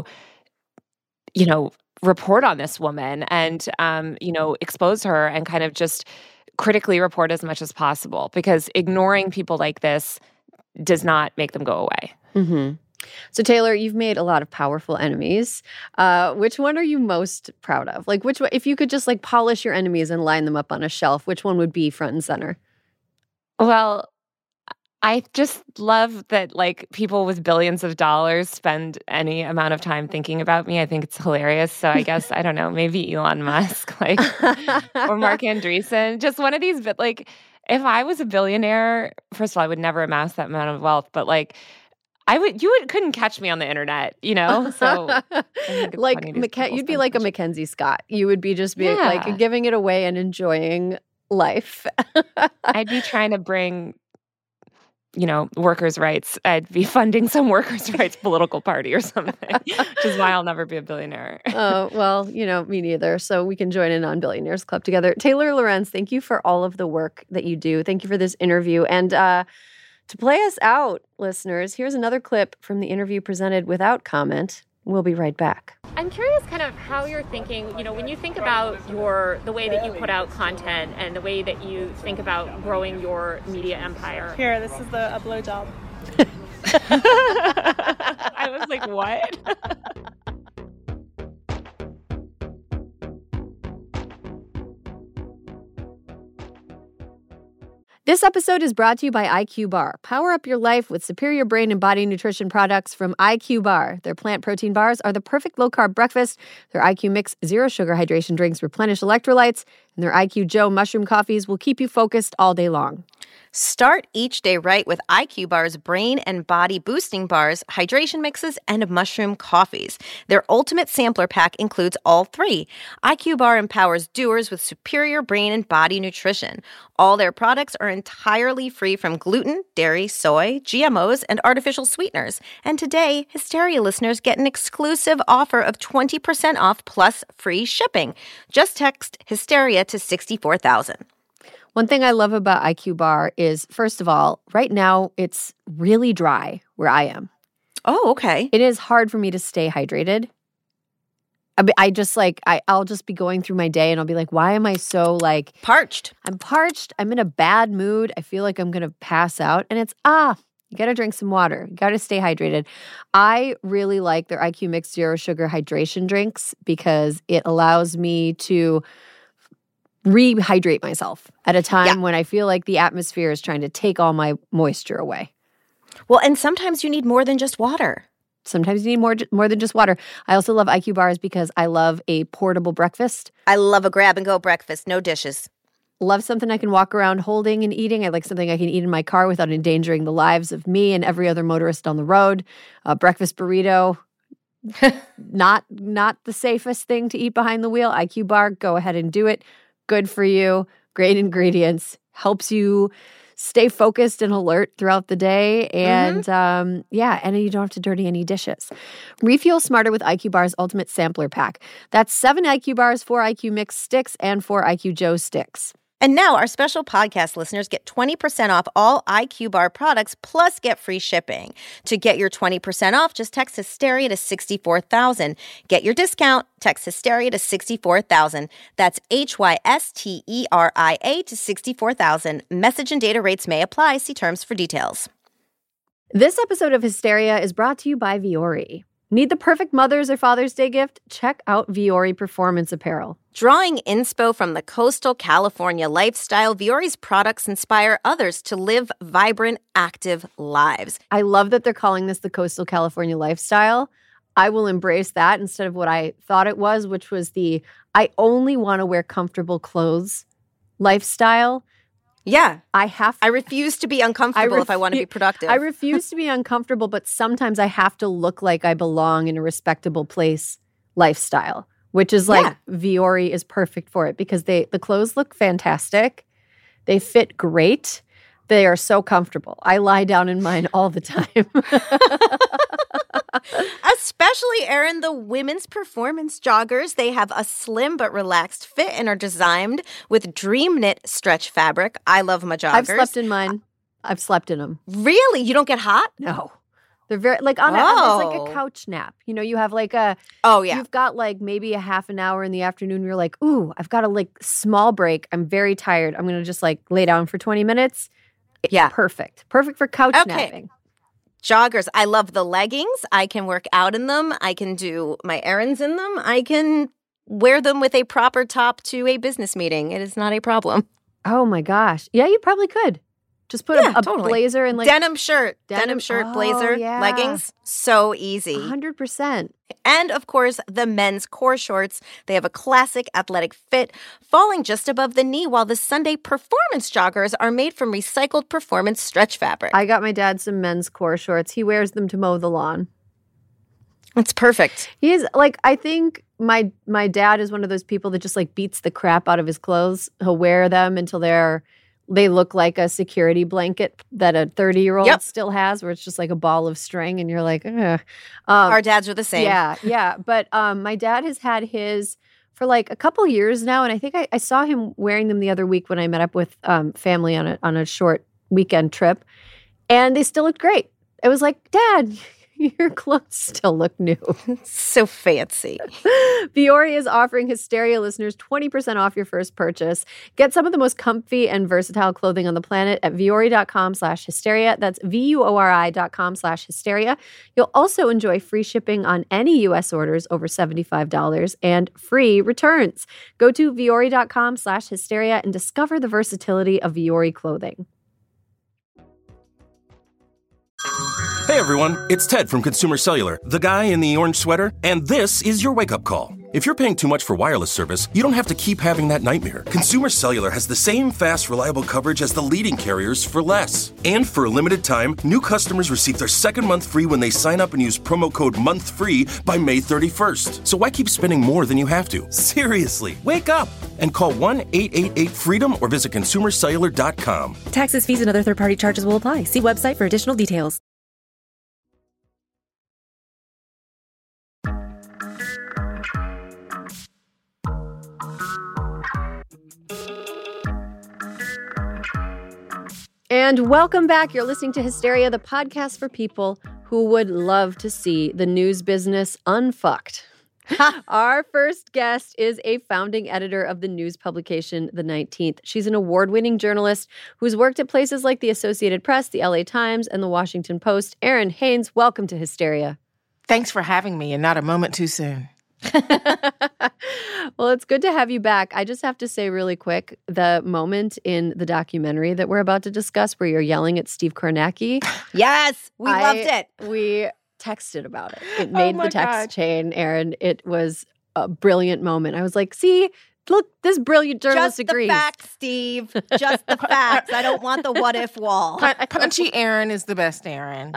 report on this woman and, expose her and kind of just critically report as much as possible because ignoring people like this does not make them go away. So Taylor, you've made a lot of powerful enemies. Which one are you most proud of? Like which one, if you could just like polish your enemies and line them up on a shelf, which one would be front and center? Well, I just love that like people with billions of dollars spend any amount of time thinking about me. I think it's hilarious. So I guess, I don't know, maybe Elon Musk or Mark Andreessen. Just one of these, but like if I was a billionaire, first of all, I would never amass that amount of wealth, but like couldn't catch me on the internet, So like you'd be like a Mackenzie Scott. You would be just like giving it away and enjoying life. I'd be trying to bring workers' rights. I'd be funding some workers' rights political party or something, which is why I'll never be a billionaire. Well, me neither. So we can join a non-billionaires club together. Taylor Lorenz, thank you for all of the work that you do. Thank you for this interview. And to play us out, listeners, here's another clip from the interview presented without comment. We'll be right back. I'm curious kind of how you're thinking, when you think about the way that you put out content and the way that you think about growing your media empire. Here, this is a blowjob. I was like, what? This episode is brought to you by IQ Bar. Power up your life with superior brain and body nutrition products from IQ Bar. Their plant protein bars are the perfect low-carb breakfast. Their IQ Mix zero-sugar hydration drinks replenish electrolytes. And their IQ Joe mushroom coffees will keep you focused all day long. Start each day right with IQ Bar's brain and body boosting bars, hydration mixes, and mushroom coffees. Their ultimate sampler pack includes all 3. IQ Bar empowers doers with superior brain and body nutrition. All their products are entirely free from gluten, dairy, soy, GMOs, and artificial sweeteners. And today, Hysteria listeners get an exclusive offer of 20% off plus free shipping. Just text Hysteria to 64,000. One thing I love about IQ Bar is, first of all, right now it's really dry where I am. Oh, okay. It is hard for me to stay hydrated. I'll just be going through my day and I'll be like, why am I so like parched? I'm parched. I'm in a bad mood. I feel like I'm going to pass out. And it's, you got to drink some water. You got to stay hydrated. I really like their IQ Mix Zero Sugar hydration drinks because it allows me to rehydrate myself at a time when I feel like the atmosphere is trying to take all my moisture away. Well, and sometimes you need more than just water. Sometimes you need more than just water. I also love IQ bars because I love a portable breakfast. I love a grab-and-go breakfast, no dishes. Love something I can walk around holding and eating. I like something I can eat in my car without endangering the lives of me and every other motorist on the road. A breakfast burrito, not the safest thing to eat behind the wheel. IQ bar, go ahead and do it. Good for you. Great ingredients. Helps you stay focused and alert throughout the day. And and you don't have to dirty any dishes. Refuel smarter with IQ Bar's Ultimate Sampler Pack. That's 7 IQ bars, 4 IQ Mix sticks, and 4 IQ Joe sticks. And now our special podcast listeners get 20% off all IQ Bar products plus get free shipping. To get your 20% off, just text Hysteria to 64,000. Get your discount, text Hysteria to 64,000. That's HYSTERIA to 64,000. Message and data rates may apply. See terms for details. This episode of Hysteria is brought to you by Vuori. Need the perfect Mother's or Father's Day gift? Check out Vuori Performance Apparel. Drawing inspo from the coastal California lifestyle, Vuori's products inspire others to live vibrant, active lives. I love that they're calling this the coastal California lifestyle. I will embrace that instead of what I thought it was, which was the I only want to wear comfortable clothes lifestyle. Yeah. I refuse to be uncomfortable if I want to be productive. I refuse to be uncomfortable, but sometimes I have to look like I belong in a respectable place lifestyle, which is like Vuori is perfect for it because the clothes look fantastic. They fit great. They are so comfortable. I lie down in mine all the time. Especially, Erin, the women's performance joggers. They have a slim but relaxed fit and are designed with dream knit stretch fabric. I love my joggers. I've slept in mine. I've slept in them. Really? You don't get hot? No. They're very, like, it's like a couch nap. You know, you have like you've got like maybe a half an hour in the afternoon. You're like, ooh, I've got a like small break. I'm very tired. I'm going to just like lay down for 20 minutes. Yeah. Perfect for couch napping. Joggers. I love the leggings. I can work out in them. I can do my errands in them. I can wear them with a proper top to a business meeting. It is not a problem. Oh my gosh. Yeah, you probably could. Just put a blazer and like denim shirt, blazer, leggings. So easy. 100%. And of course, the men's core shorts. They have a classic athletic fit, falling just above the knee, while the Sunday performance joggers are made from recycled performance stretch fabric. I got my dad some men's core shorts. He wears them to mow the lawn. It's perfect. He is like, I think my dad is one of those people that just like beats the crap out of his clothes. He'll wear them until they look like a security blanket that a 30-year-old still has, where it's just like a ball of string, and you're like, ugh. Our dads are the same. Yeah. But my dad has had his for like a couple years now, and I think I saw him wearing them the other week when I met up with family on a short weekend trip, and they still looked great. It was like, Dad, your clothes still look new. So fancy. Vuori is offering Hysteria listeners 20% off your first purchase. Get some of the most comfy and versatile clothing on the planet at vuori.com/hysteria. That's VUORI.com/hysteria. You'll also enjoy free shipping on any U.S. orders over $75 and free returns. Go to vuori.com/hysteria and discover the versatility of Vuori clothing. Hey everyone, it's Ted from Consumer Cellular, the guy in the orange sweater, and this is your wake-up call. If you're paying too much for wireless service, you don't have to keep having that nightmare. Consumer Cellular has the same fast, reliable coverage as the leading carriers for less. And for a limited time, new customers receive their second month free when they sign up and use promo code MONTHFREE by May 31st. So why keep spending more than you have to? Seriously, wake up and call 1-888-FREEDOM or visit consumercellular.com. Taxes, fees, and other third-party charges will apply. See website for additional details. And welcome back. You're listening to Hysteria, the podcast for people who would love to see the news business unfucked. Our first guest is a founding editor of the news publication The 19th. She's an award-winning journalist who's worked at places like the Associated Press, the LA Times, and the Washington Post. Erin Haynes, welcome to Hysteria. Thanks for having me, and not a moment too soon. Well, it's good to have you back. I just have to say really quick, the moment in the documentary that we're about to discuss where you're yelling at Steve Kornacki. Yes, we loved it. texted about it. It made my the text God. chain, Aaron. It was a brilliant moment. I was like, see, look, this brilliant journalist Just agrees. the facts, Steve. Just the facts. I don't want the what if wall. Punchy Aaron is the best Aaron.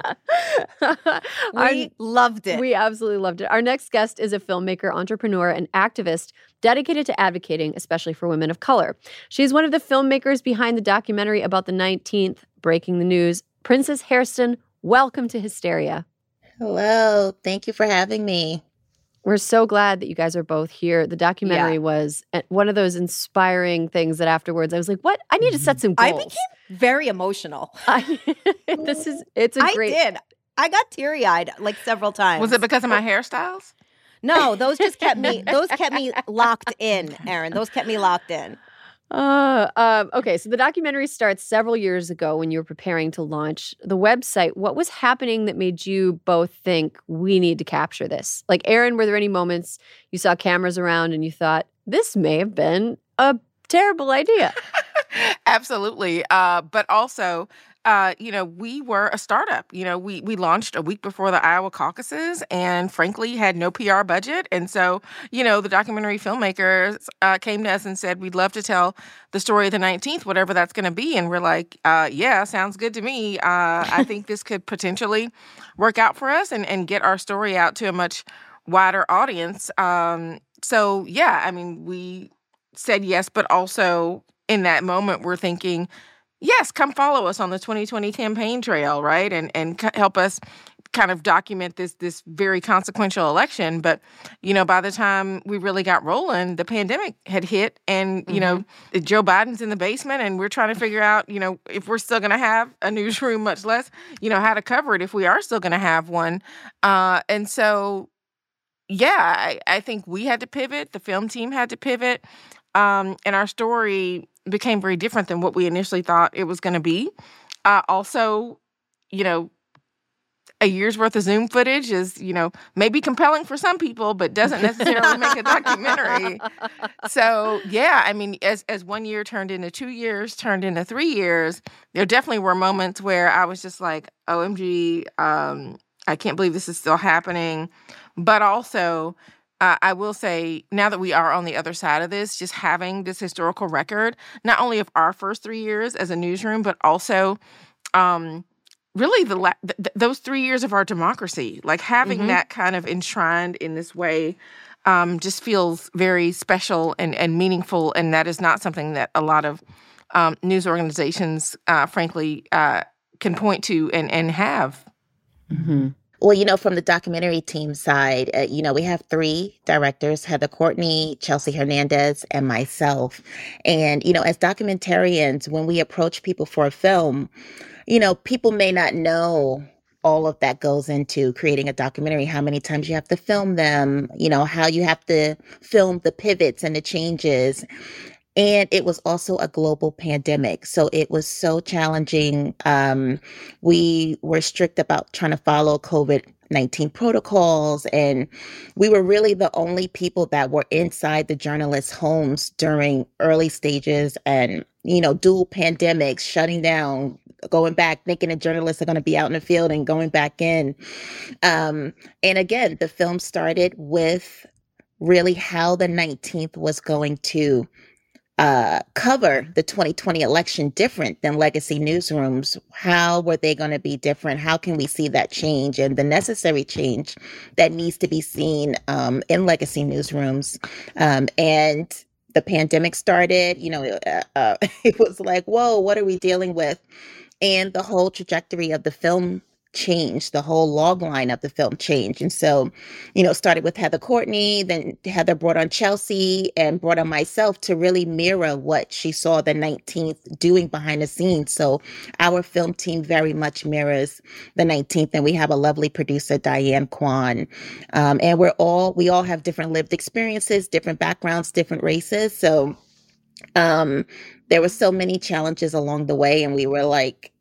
We loved it. We absolutely loved it. Our next guest is a filmmaker, entrepreneur, and activist dedicated to advocating, especially for women of color. She's one of the filmmakers behind the documentary about the 19th, Breaking the News. Princess Hairston, welcome to Hysteria. Hello. Thank you for having me. We're so glad that you guys are both here. The documentary was one of those inspiring things that afterwards I was like, what? I need to set some goals. I became very emotional. It's a great. I did. I got teary-eyed like several times. Was it because of my hairstyles? No, those just kept me locked in, Aaron. Those kept me locked in. Okay, so the documentary starts several years ago when you were preparing to launch the website. What was happening that made you both think we need to capture this? Like, Aaron, were there any moments you saw cameras around and you thought, this may have been a terrible idea? Absolutely. But also, we were a startup. We launched a week before the Iowa caucuses and frankly had no PR budget. And so, the documentary filmmakers came to us and said, we'd love to tell the story of the 19th, whatever that's going to be. And we're like, yeah, sounds good to me. I think this could potentially work out for us and get our story out to a much wider audience. We said yes, but also in that moment, we're thinking, yes, come follow us on the 2020 campaign trail, right? And help us kind of document this very consequential election. But, by the time we really got rolling, the pandemic had hit and, Joe Biden's in the basement and we're trying to figure out, if we're still going to have a newsroom, much less, how to cover it if we are still going to have one. I think we had to pivot. The film team had to pivot. And our story became very different than what we initially thought it was going to be. A year's worth of Zoom footage is, maybe compelling for some people, but doesn't necessarily make a documentary. So, as 1 year turned into 2 years, turned into 3 years, there definitely were moments where I was just like, OMG, I can't believe this is still happening. But also, I will say, now that we are on the other side of this, just having this historical record, not only of our first 3 years as a newsroom, but also really those 3 years of our democracy, like having that kind of enshrined in this way just feels very special and meaningful. And that is not something that a lot of news organizations, frankly, can point to and have. Mm-hmm. Well, from the documentary team side, we have 3 directors, Heather Courtney, Chelsea Hernandez, and myself. And, as documentarians, when we approach people for a film, people may not know all of that goes into creating a documentary, how many times you have to film them, how you have to film the pivots and the changes. And it was also a global pandemic. So it was so challenging. We were strict about trying to follow COVID-19 protocols. And we were really the only people that were inside the journalists' homes during early stages and, dual pandemics, shutting down, going back, thinking the journalists are going to be out in the field and going back in. And again, the film started with really how the 19th was going to cover the 2020 election different than legacy newsrooms. How were they going to be different? How can we see that change and the necessary change that needs to be seen in legacy newsrooms? And the pandemic started, it was like, whoa, what are we dealing with? And the whole trajectory of the film changed. The whole log line of the film changed. And so, started with Heather Courtney, then Heather brought on Chelsea and brought on myself to really mirror what she saw the 19th doing behind the scenes. So our film team very much mirrors the 19th. And we have a lovely producer, Diane Kwan. And we all have different lived experiences, different backgrounds, different races. So there were so many challenges along the way. And we were like,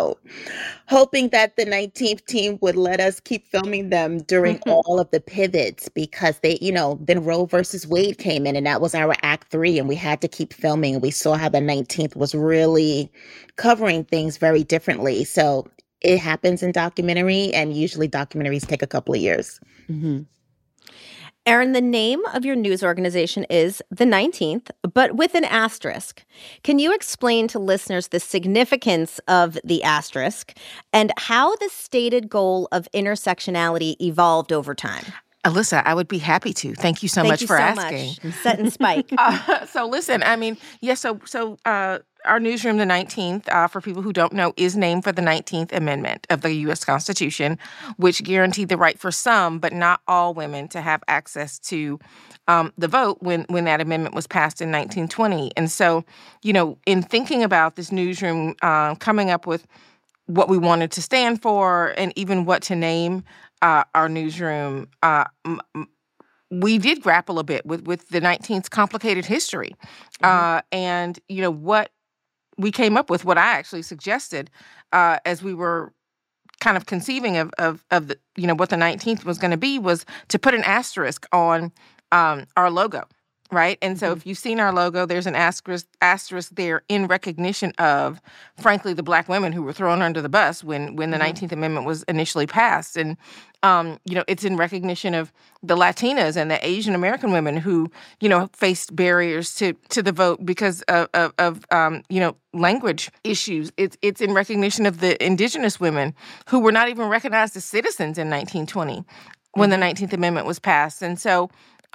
hoping that the 19th team would let us keep filming them during all of the pivots because they, then Roe versus Wade came in and that was our Act 3 and we had to keep filming. We saw how the 19th was really covering things very differently. So it happens in documentary, and usually documentaries take a couple of years. Mm-hmm. Erin, the name of your news organization is The 19th, but with an asterisk. Can you explain to listeners the significance of the asterisk and how the stated goal of intersectionality evolved over time? Alyssa, I would be happy to. Thank you so much for asking. Set and spike. So listen, I mean, yes, our newsroom, the 19th, for people who don't know, is named for the 19th Amendment of the U.S. Constitution, which guaranteed the right for some, but not all women to have access to the vote when that amendment was passed in 1920. And so, in thinking about this newsroom, coming up with what we wanted to stand for and even what to name our newsroom, we did grapple a bit with the 19th's complicated history. And, what we came up with, what I actually suggested as we were kind of conceiving of the, what the 19th was going to be, was to put an asterisk on our logo. Right. And so if you've seen our logo, there's an asterisk there in recognition of, frankly, the Black women who were thrown under the bus when the 19th Amendment was initially passed. And, it's in recognition of the Latinas and the Asian American women who, faced barriers to the vote because of language issues. It's in recognition of the indigenous women who were not even recognized as citizens in 1920 when the 19th Amendment was passed. And so,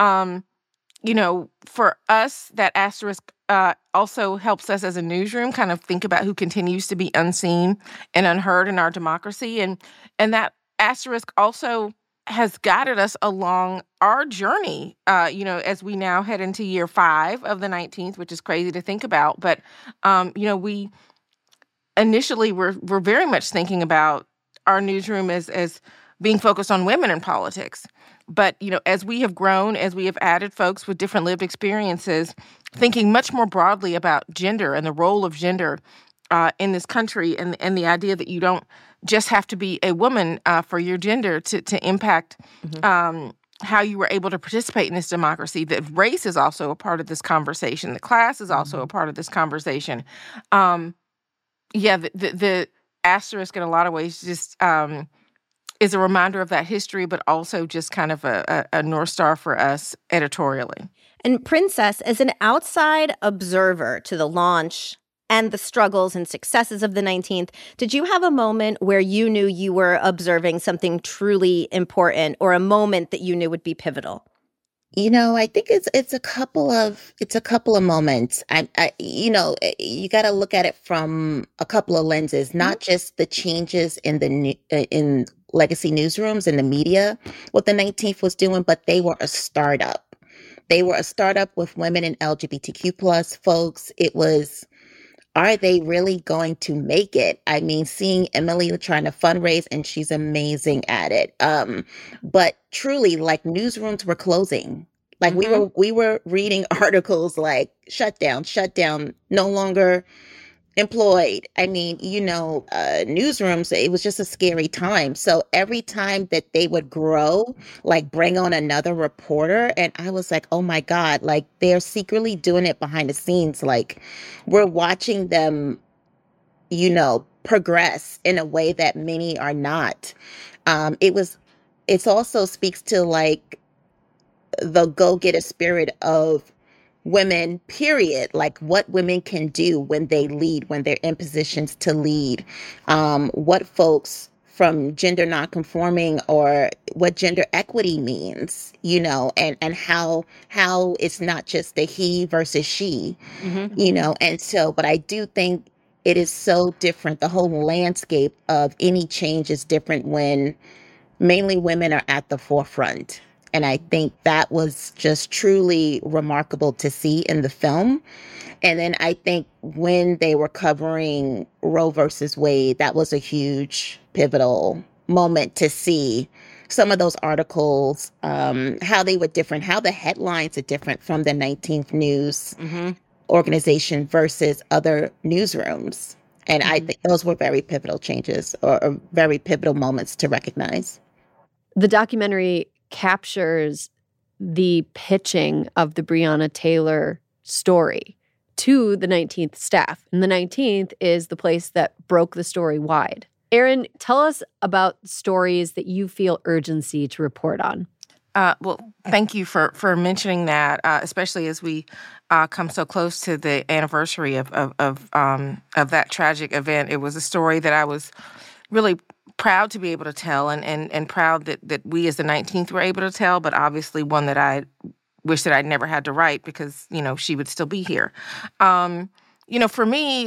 for us, that asterisk also helps us as a newsroom kind of think about who continues to be unseen and unheard in our democracy. And that asterisk also has guided us along our journey, as we now head into year 5 of the 19th, which is crazy to think about. But, we initially were very much thinking about our newsroom as being focused on women in politics. But, as we have grown, as we have added folks with different lived experiences, thinking much more broadly about gender and the role of gender in this country, and the idea that you don't just have to be a woman for your gender to impact how you were able to participate in this democracy, that race is also a part of this conversation, that class is also a part of this conversation. The asterisk in a lot of ways just is a reminder of that history, but also just kind of a North Star for us editorially. And Princess, as an outside observer to the launch and the struggles and successes of the 19th, did you have a moment where you knew you were observing something truly important, or a moment that you knew would be pivotal? I think it's a couple of moments. You got to look at it from a couple of lenses, not just the changes in legacy newsrooms and the media, what the 19th was doing, but they were a startup. They were a startup with women and LGBTQ plus folks. It was, are they really going to make it? I mean, seeing Emily trying to fundraise, and she's amazing at it. But truly, like, newsrooms were closing. Like, we were reading articles like shut down, no longer employed. I mean, newsrooms, it was just a scary time. So every time that they would grow, like bring on another reporter, and I was like, oh my God, like they're secretly doing it behind the scenes. Like, we're watching them, progress in a way that many are not. It also speaks to like the go-getter spirit of women, period, like what women can do when they lead, when they're in positions to lead, what folks from gender nonconforming, or what gender equity means, and how it's not just the he versus she, and so, but I do think it is so different. The whole landscape of any change is different when mainly women are at the forefront. And I think that was just truly remarkable to see in the film. And then I think when they were covering Roe versus Wade, that was a huge pivotal moment to see some of those articles, how they were different, how the headlines are different from the 19th News organization versus other newsrooms. And I think those were very pivotal changes, or very pivotal moments to recognize. The documentary captures the pitching of the Breonna Taylor story to the 19th staff. And the 19th is the place that broke the story wide. Erin, tell us about stories that you feel urgency to report on. Well, thank you for mentioning that, especially as we come so close to the anniversary of that tragic event. It was a story that I was really proud to be able to tell, and proud that we as the 19th were able to tell, but obviously one that I wish that I'd never had to write because, she would still be here. For me,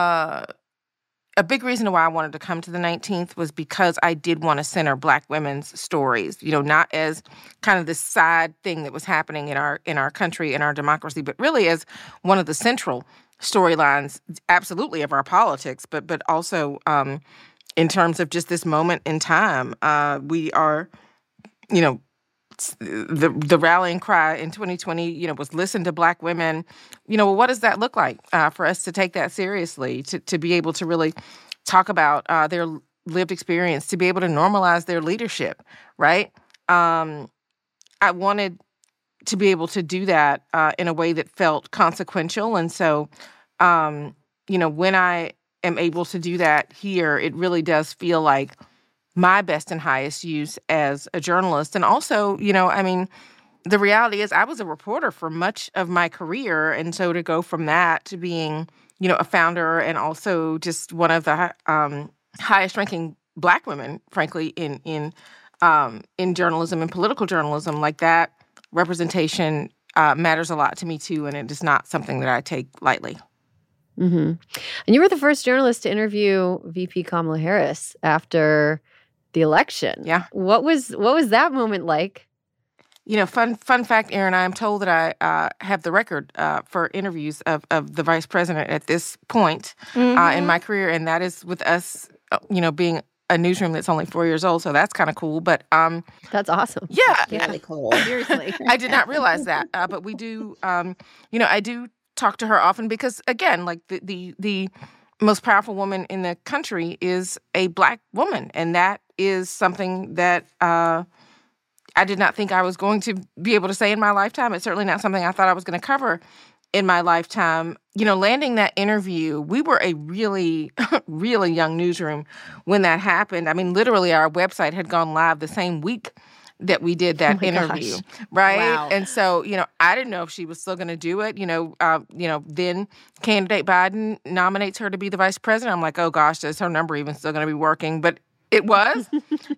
a big reason why I wanted to come to the 19th was because I did want to center Black women's stories, not as kind of this side thing that was happening in our country, in our democracy, but really as one of the central storylines, absolutely, of our politics, but also in terms of just this moment in time. We are, the rallying cry in 2020, was listen to Black women. What does that look like for us to take that seriously, to be able to really talk about their lived experience, to be able to normalize their leadership, right? I wanted to be able to do that in a way that felt consequential. And so, when I am able to do that here, it really does feel like my best and highest use as a journalist. And also, the reality is I was a reporter for much of my career. And so to go from that to being, a founder and also just one of the highest ranking Black women, frankly, in journalism and political journalism, like that representation matters a lot to me too. And it is not something that I take lightly. Mm-hmm. And you were the first journalist to interview VP Kamala Harris after the election. Yeah. What was that moment like? Fun fact, Erin, I am told that I have the record for interviews of the vice president at this point in my career, and that is with us, being a newsroom that's only 4 years old, so that's kind of cool. But that's awesome. Yeah, really cool. Seriously, I did not realize that, but we do. I do talk to her often because, again, like the most powerful woman in the country is a Black woman, and that is something that I did not think I was going to be able to say in my lifetime. It's certainly not something I thought I was going to cover in my lifetime. Landing that interview, we were a really, really young newsroom when that happened. I mean, literally, our website had gone live the same week that we did that interview, right? Wow. And so, I didn't know if she was still going to do it. Then candidate Biden nominates her to be the vice president. I'm like, oh gosh, is her number even still going to be working? But it was,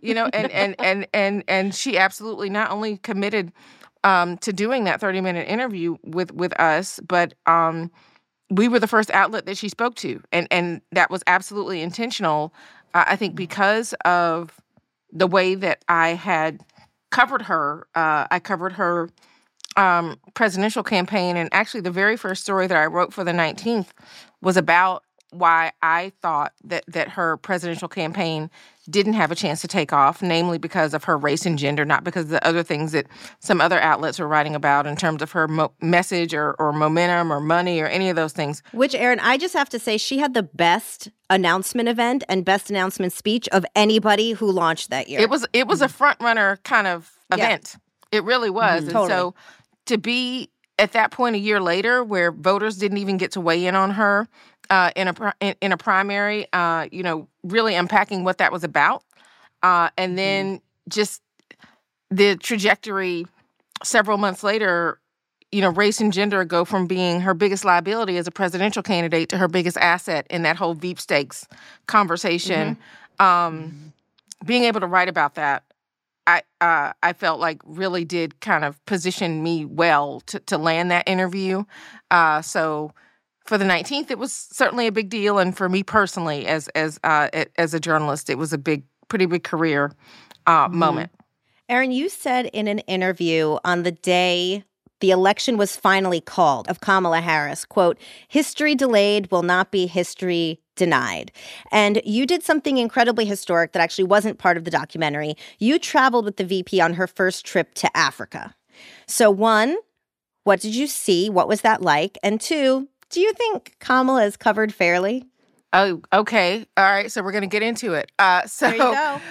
and she absolutely not only committed to doing that 30-minute interview with us, but we were the first outlet that she spoke to, and that was absolutely intentional. I think because of the way that I had covered her. I covered her presidential campaign, and actually the very first story that I wrote for the 19th was about why I thought that her presidential campaign didn't have a chance to take off, namely because of her race and gender, not because of the other things that some other outlets were writing about in terms of her message or momentum or money or any of those things. Which, Erin, I just have to say she had the best announcement event and best announcement speech of anybody who launched that year. It was a front runner kind of event. It really was. And totally. So to be at that point a year later where voters didn't even get to weigh in on her in a primary, really unpacking what that was about. And then just the trajectory several months later, race and gender go from being her biggest liability as a presidential candidate to her biggest asset in that whole Veep stakes conversation. Being able to write about that, I felt like really did kind of position me well to land that interview. So for the 19th, it was certainly a big deal, and for me personally, as a journalist, it was a pretty big career moment. Erin, you said in an interview on the day the election was finally called of Kamala Harris, quote, "History delayed will not be history denied." And you did something incredibly historic that actually wasn't part of the documentary. You traveled with the VP on her first trip to Africa. So one, what did you see? What was that like? And two, do you think Kamala is covered fairly? Oh, okay. All right. So we're going to get into it. There you go.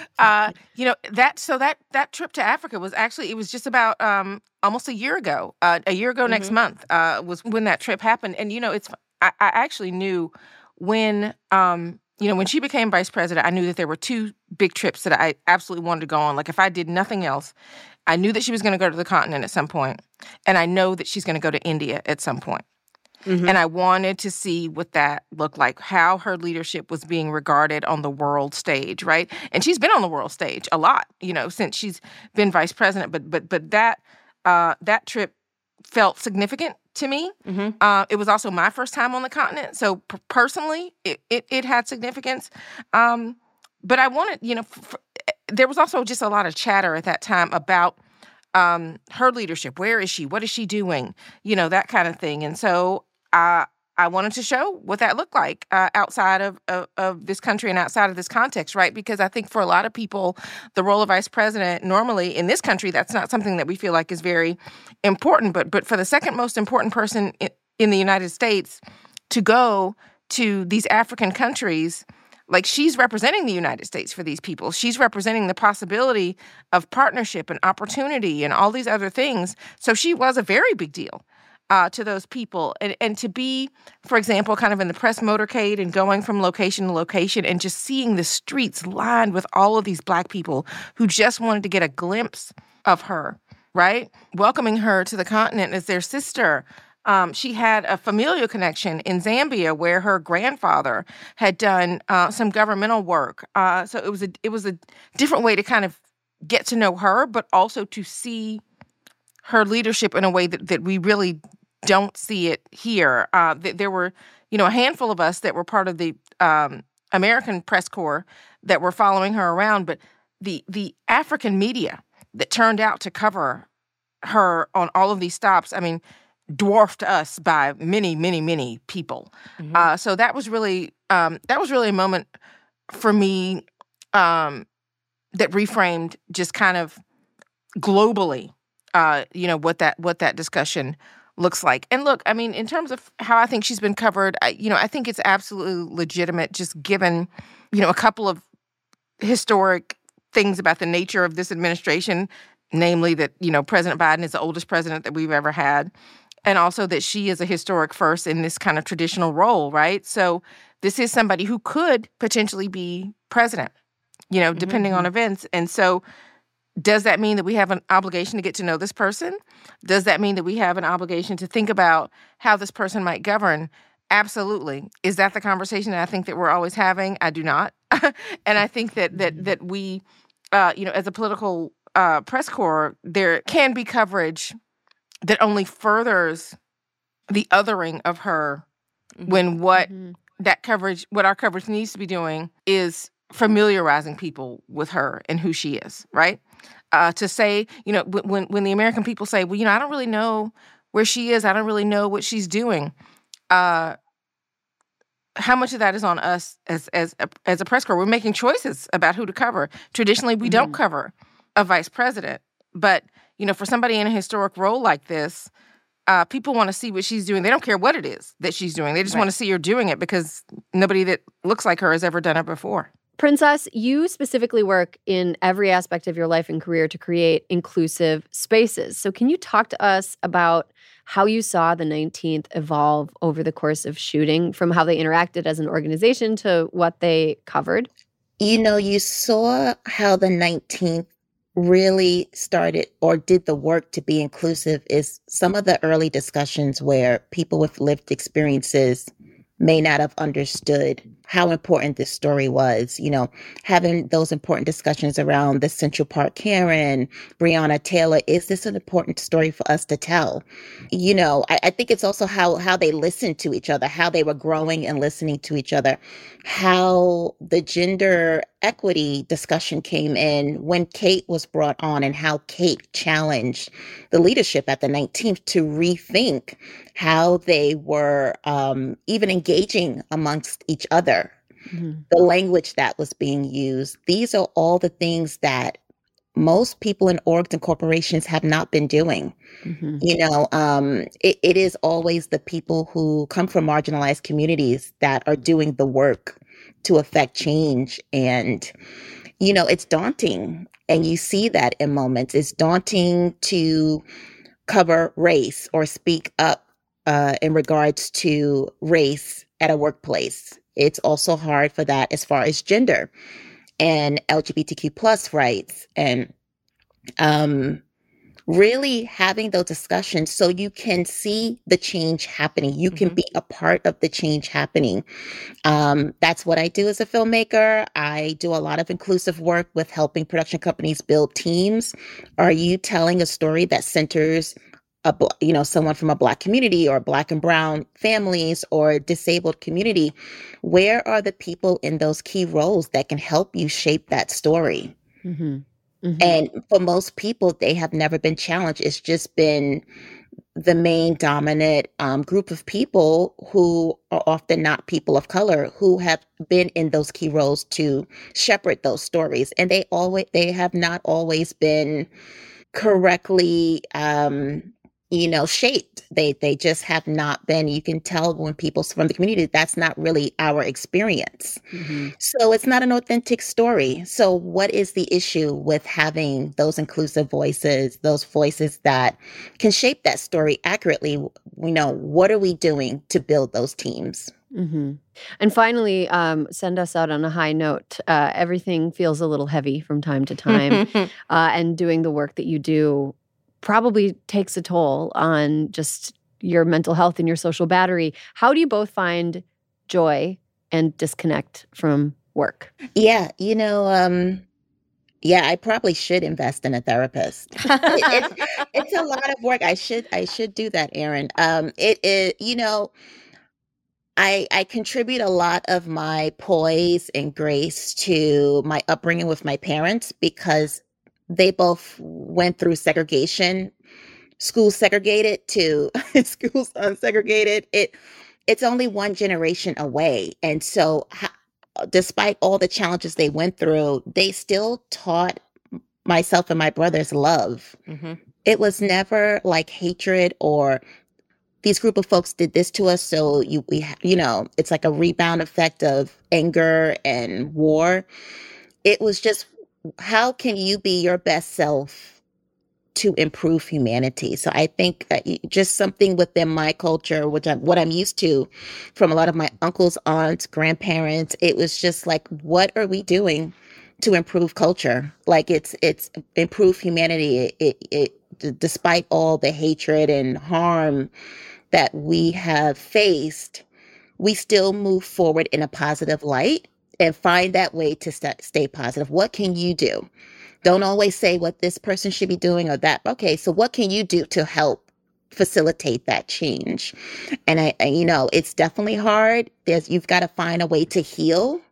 That trip to Africa was actually, it was just about almost a year ago. A year ago next month was when that trip happened. And, I actually knew when when she became vice president, I knew that there were two big trips that I absolutely wanted to go on. Like, if I did nothing else, I knew that she was going to go to the continent at some point, and I know that she's going to go to India at some point. And I wanted to see what that looked like, how her leadership was being regarded on the world stage, right? And she's been on the world stage a lot, since she's been vice president. But that trip felt significant to me. It was also my first time on the continent, so personally, it had significance. But I wanted, there was also just a lot of chatter at that time about her leadership. Where is she? What is she doing? That kind of thing. And so I wanted to show what that looked like outside of this country and outside of this context, right? Because I think for a lot of people, the role of vice president, normally in this country, that's not something that we feel like is very important. But for the second most important person in the United States to go to these African countries, like, she's representing the United States for these people. She's representing the possibility of partnership and opportunity and all these other things. So she was a very big deal to those people. And to be, for example, kind of in the press motorcade and going from location to location and just seeing the streets lined with all of these Black people who just wanted to get a glimpse of her, right? Welcoming her to the continent as their sister. She had a familial connection in Zambia where her grandfather had done some governmental work. So it was a different way to kind of get to know her, but also to see her leadership in a way that we really don't see it here. There were, a handful of us that were part of the American press corps that were following her around, but the African media that turned out to cover her on all of these stops, I mean, dwarfed us by many, many, many people. So that was really a moment for me that reframed just kind of globally, what that discussion looks like. And look, I mean, in terms of how I think she's been covered, I think it's absolutely legitimate, just given, a couple of historic things about the nature of this administration, namely that, President Biden is the oldest president that we've ever had, and also that she is a historic first in this kind of traditional role, right? So this is somebody who could potentially be president, depending on events. And so does that mean that we have an obligation to get to know this person? Does that mean that we have an obligation to think about how this person might govern? Absolutely. Is that the conversation that I think that we're always having? I do not. And I think that we, as a political press corps, there can be coverage that only furthers the othering of her when what our coverage needs to be doing is familiarizing people with her and who she is, right? To say, when the American people say, well, I don't really know where she is, I don't really know what she's doing, how much of that is on us as a press corps? We're making choices about who to cover. Traditionally, we don't cover a vice president. But, for somebody in a historic role like this, people want to see what she's doing. They don't care what it is that she's doing. They just want to see her doing it because nobody that looks like her has ever done it before. Princess, you specifically work in every aspect of your life and career to create inclusive spaces. So can you talk to us about how you saw the 19th evolve over the course of shooting, from how they interacted as an organization to what they covered? You saw how the 19th really started or did the work to be inclusive is some of the early discussions where people with lived experiences may not have understood how important this story was, having those important discussions around the Central Park Karen, Breonna Taylor. Is this an important story for us to tell? I think it's also how they listened to each other, how they were growing and listening to each other, how the gender equity discussion came in when Kate was brought on and how Kate challenged the leadership at the 19th to rethink how they were even engaging amongst each other, the language that was being used. These are all the things that most people in orgs and corporations have not been doing. It is always the people who come from marginalized communities that are doing the work to affect change. And, it's daunting. And you see that in moments. It's daunting to cover race or speak up in regards to race at a workplace. It's also hard for that as far as gender and LGBTQ plus rights and really having those discussions so you can see the change happening. You can be a part of the change happening. That's what I do as a filmmaker. I do a lot of inclusive work with helping production companies build teams. Are you telling a story that centers someone from a Black community or Black and brown families or disabled community? Where are the people in those key roles that can help you shape that story? Mm-hmm. Mm-hmm. And for most people, they have never been challenged. It's just been the main dominant group of people who are often not people of color who have been in those key roles to shepherd those stories. And they have not always been correctly shaped. They just have not been. You can tell when people from the community, that's not really our experience. Mm-hmm. So it's not an authentic story. So what is the issue with having those inclusive voices, those voices that can shape that story accurately? What are we doing to build those teams? Mm-hmm. And finally, send us out on a high note. Everything feels a little heavy from time to time. And doing the work that you do probably takes a toll on just your mental health and your social battery. How do you both find joy and disconnect from work? Yeah, I probably should invest in a therapist. It's a lot of work. I should do that, Erin. It is, I contribute a lot of my poise and grace to my upbringing with my parents because they both went through segregation, schools segregated to schools unsegregated. It's only one generation away. And so despite all the challenges they went through, they still taught myself and my brothers love. Mm-hmm. It was never like hatred or these group of folks did this to us. So it's like a rebound effect of anger and war. It was just, how can you be your best self to improve humanity? So I think that just something within my culture, what I'm used to from a lot of my uncles, aunts, grandparents, it was just like, what are we doing to improve culture? Like it's improve humanity. It despite all the hatred and harm that we have faced, we still move forward in a positive light and find that way to stay positive. What can you do? Don't always say what this person should be doing or that. Okay, so what can you do to help facilitate that change? And it's definitely hard. You've got to find a way to heal.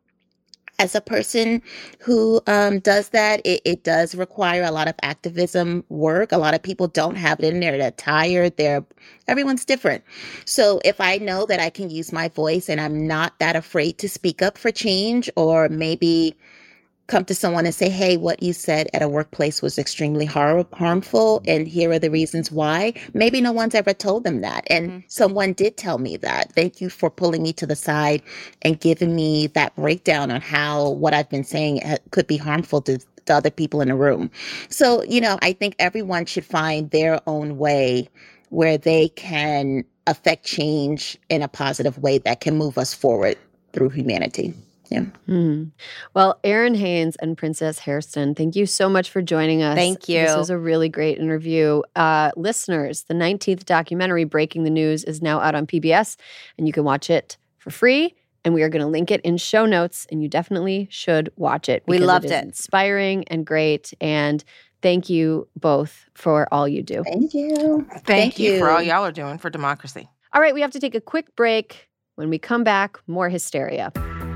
As a person who does that, it does require a lot of activism work. A lot of people don't have it in there. They're tired. Everyone's different. So if I know that I can use my voice and I'm not that afraid to speak up for change, or maybe come to someone and say, hey, what you said at a workplace was extremely harmful, and here are the reasons why. Maybe no one's ever told them that. And someone did tell me that. Thank you for pulling me to the side and giving me that breakdown on how what I've been saying could be harmful to other people in the room. So, I think everyone should find their own way where they can affect change in a positive way that can move us forward through humanity. Yeah. Mm. Well, Erin Haynes and Princess Hairston, thank you so much for joining us. Thank you. This was a really great interview. Listeners, the 19th documentary, Breaking the News, is now out on PBS, and you can watch it for free. And we are going to link it in show notes, and you definitely should watch it. We loved it. Inspiring and great. And thank you both for all you do. Thank you. Thank you for all y'all are doing for democracy. All right, we have to take a quick break. When we come back, more hysteria.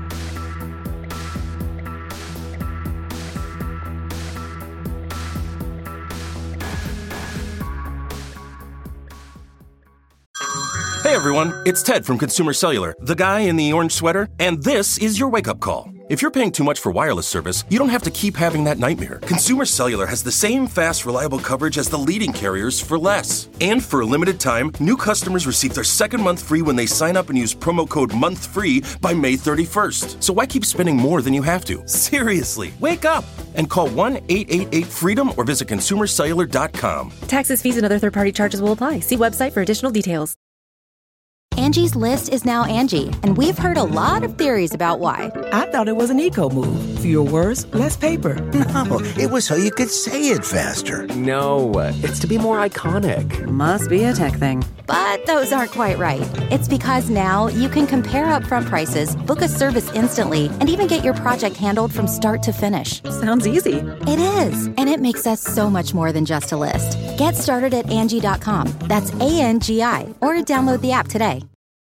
Hey everyone, it's Ted from Consumer Cellular, the guy in the orange sweater, and this is your wake-up call. If you're paying too much for wireless service, you don't have to keep having that nightmare. Consumer Cellular has the same fast, reliable coverage as the leading carriers for less. And for a limited time, new customers receive their second month free when they sign up and use promo code MONTHFREE by May 31st. So why keep spending more than you have to? Seriously, wake up and call 1-888-FREEDOM or visit consumercellular.com. Taxes, fees, and other third-party charges will apply. See website for additional details. Angie's List is now Angie, and we've heard a lot of theories about why. I thought it was an eco move. Fewer words, less paper. No, it was so you could say it faster. No, it's to be more iconic. Must be a tech thing. But those aren't quite right. It's because now you can compare upfront prices, book a service instantly, and even get your project handled from start to finish. Sounds easy. It is, and it makes us so much more than just a list. Get started at Angie.com. That's ANGI, or download the app today.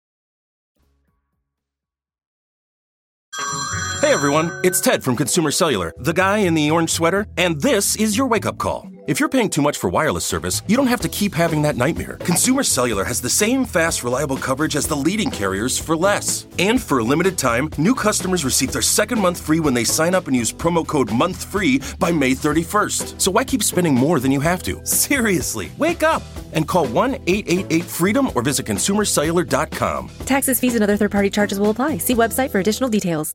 Hey everyone, it's Ted from Consumer Cellular, the guy in the orange sweater, and this is your wake-up call. If you're paying too much for wireless service, you don't have to keep having that nightmare. Consumer Cellular has the same fast, reliable coverage as the leading carriers for less. And for a limited time, new customers receive their second month free when they sign up and use promo code MONTHFREE by May 31st. So why keep spending more than you have to? Seriously, wake up and call 1-888-FREEDOM or visit consumercellular.com. Taxes, fees, and other third-party charges will apply. See website for additional details.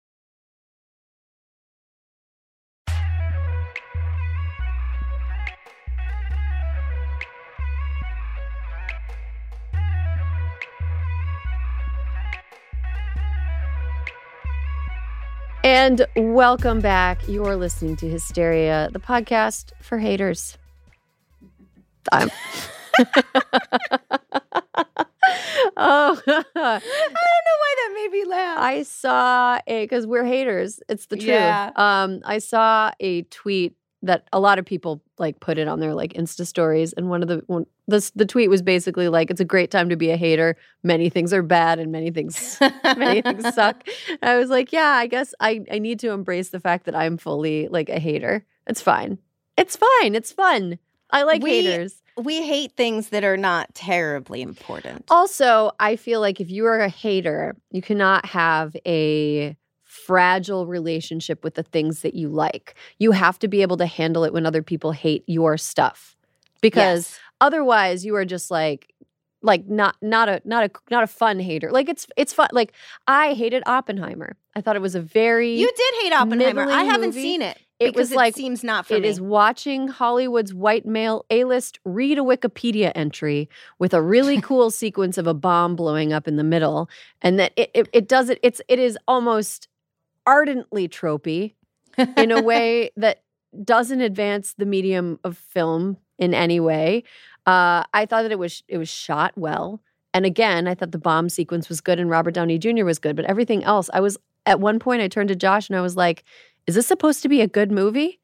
And welcome back. You're listening to Hysteria, the podcast for haters. Oh, I don't know why that made me laugh. I saw because we're haters. It's the truth. Yeah. I saw a tweet that a lot of people like put it on their like Insta stories, and the tweet was basically like, "It's a great time to be a hater. Many things are bad, and many things suck." And I was like, "Yeah, I guess I need to embrace the fact that I'm fully like a hater. It's fine. It's fine. It's fun. I like haters." We hate things that are not terribly important. Also, I feel like if you are a hater, you cannot have a fragile relationship with the things that you like. You have to be able to handle it when other people hate your stuff, because otherwise you are just like not a fun hater. Like it's fun. Like I hated Oppenheimer. I thought it was a very You did hate Oppenheimer. I haven't movie. seen it. It was like, it seems not for me. It is watching Hollywood's white male A-list read a Wikipedia entry with a really cool sequence of a bomb blowing up in the middle, and that it is almost ardently tropey in a way that doesn't advance the medium of film in any way. I thought that it was shot well, and again, I thought the bomb sequence was good and Robert Downey Jr. was good, but everything else, at one point I turned to Josh and I was like, is this supposed to be a good movie?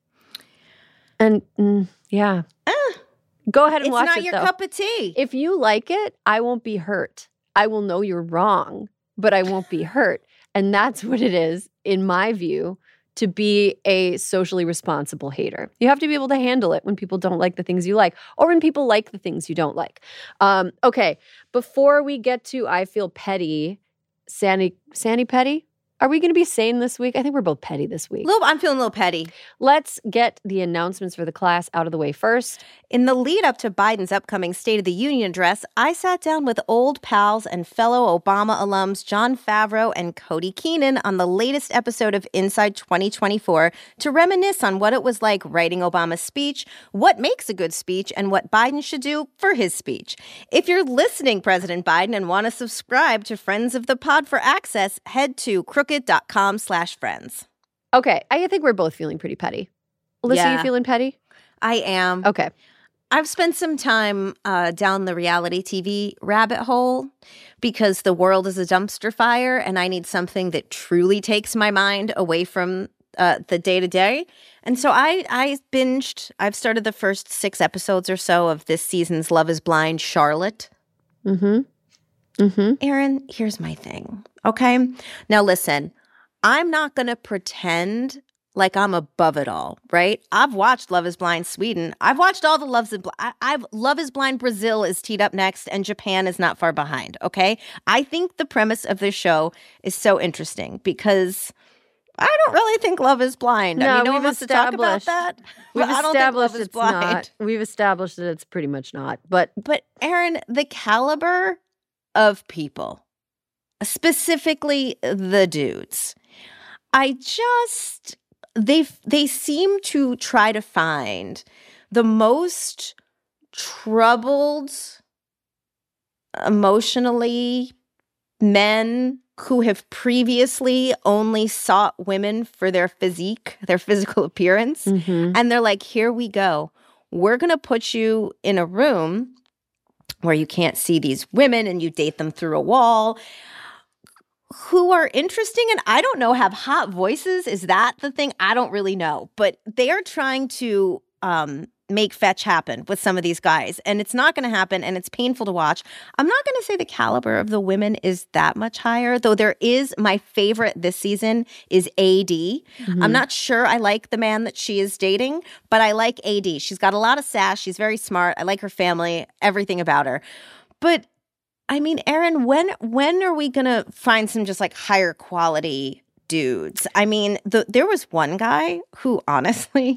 And yeah. Go ahead and watch it, It's not your cup of tea. If you like it, I won't be hurt. I will know you're wrong, but I won't be hurt. And that's what it is, in my view, to be a socially responsible hater. You have to be able to handle it when people don't like the things you like, or when people like the things you don't like. Okay, before we get to I Feel Petty, Sandy Petty? Are we going to be sane this week? I think we're both petty this week. I'm feeling a little petty. Let's get the announcements for the class out of the way first. In the lead up to Biden's upcoming State of the Union address, I sat down with old pals and fellow Obama alums Jon Favreau and Cody Keenan on the latest episode of Inside 2024 to reminisce on what it was like writing Obama's speech, what makes a good speech, and what Biden should do for his speech. If you're listening, President Biden, and want to subscribe to Friends of the Pod for access, head to crooked.com/friends. Okay, I think we're both feeling pretty petty. Alyssa, you feeling petty? I am. Okay. I've spent some time down the reality TV rabbit hole because the world is a dumpster fire and I need something that truly takes my mind away from the day-to-day. And so I binged. I've started the first 6 episodes or so of this season's Love is Blind Charlotte. Aaron, here's my thing, okay? Now listen, I'm not going to pretend like I'm above it all, right? I've watched Love is Blind Sweden. I've watched all the Love is Blind Brazil is teed up next, and Japan is not far behind, okay? I think the premise of this show is so interesting because I don't really think Love is Blind. No, I mean, no one wants to talk about that. We've I don't think Love is it's Blind. not. We've established that it's pretty much not. But Aaron, the caliber of people, specifically the dudes, they seem to try to find the most troubled emotionally men who have previously only sought women for their physique, their physical appearance. And they're like, here we go. We're going to put you in a room where you can't see these women and you date them through a wall who are interesting and I don't know, have hot voices. Is that the thing? I don't really know. But they are trying to make fetch happen with some of these guys. And it's not going to happen and it's painful to watch. I'm not going to say the caliber of the women is that much higher, though there is, my favorite this season is AD. I'm not sure I like the man that she is dating, but I like AD. She's got a lot of sass. She's very smart. I like her family, everything about her. But I mean, Erin, when are we going to find some just like higher quality dudes? I mean, there was one guy who honestly...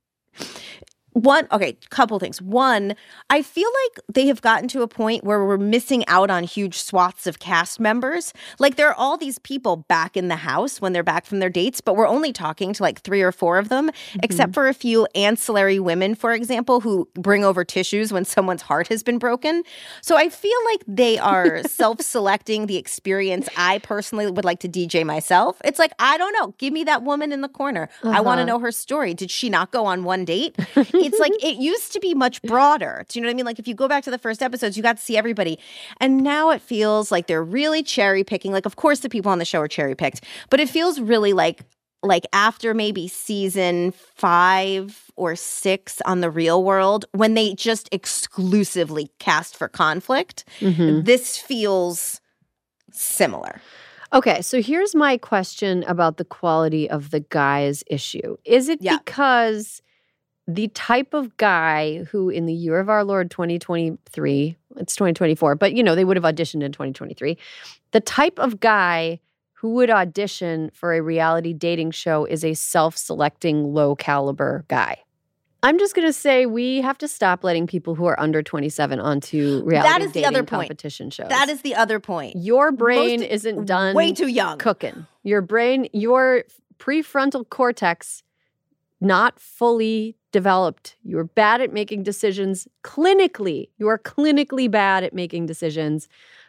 couple things. One, I feel like they have gotten to a point where we're missing out on huge swaths of cast members. Like there are all these people back in the house when they're back from their dates, but we're only talking to like 3 or 4 of them, except for a few ancillary women, for example, who bring over tissues when someone's heart has been broken. So I feel like they are self-selecting the experience I personally would like to DJ myself. It's like, I don't know. Give me that woman in the corner. I want to know her story. Did she not go on one date? It's like it used to be much broader. Do you know what I mean? Like if you go back to the first episodes, you got to see everybody. And now it feels like they're really cherry picking. Like, of course, the people on the show are cherry picked, but it feels really like after maybe season 5 or 6 on The Real World, when they just exclusively cast for conflict, this feels similar. Okay, so here's my question about the quality of the guys issue. Is it because the type of guy who in the year of our Lord 2023, it's 2024, but you know, they would have auditioned in 2023. The type of guy who would audition for a reality dating show is a self-selecting, low-caliber guy. I'm just going to say we have to stop letting people who are under 27 onto reality dating competition shows. That is the other point. Your brain isn't done way too young cooking. Your brain, your prefrontal cortex, not fully developed. You're bad at making decisions clinically. You are clinically bad at making decisions.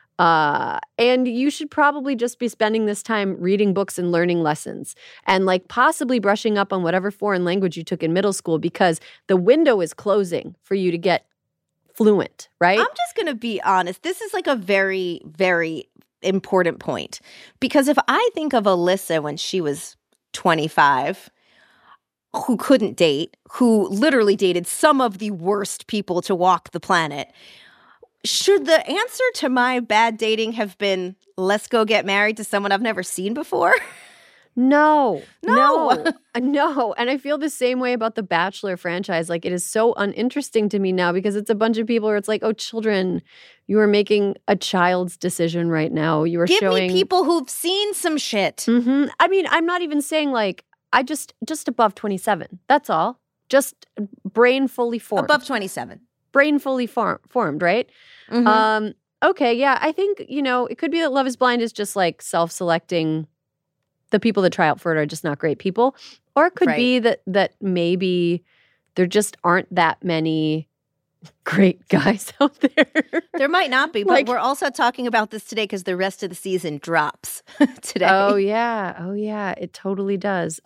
And you should probably just be spending this time reading books and learning lessons and like possibly brushing up on whatever foreign language you took in middle school because the window is closing for you to get fluent, right? I'm just going to be honest. This is like a very, very important point because if I think of Alyssa when she was 25, who couldn't date, who literally dated some of the worst people to walk the planet, should the answer to my bad dating have been, let's go get married to someone I've never seen before? No. And I feel the same way about the Bachelor franchise. Like, it is so uninteresting to me now because it's a bunch of people where it's like, oh, children, you are making a child's decision right now. You are showing me people who've seen some shit. I mean, I'm not even saying like, I just above 27. That's all. Just brain fully formed. Above 27. Brain fully formed, right? Okay, yeah. I think, you know, it could be that Love is Blind is just like self-selecting. The people that try out for it are just not great people. Or it could be that maybe there just aren't that many great guys out there. There might not be, but we're also talking about this today because the rest of the season drops today. Oh, yeah. It totally does.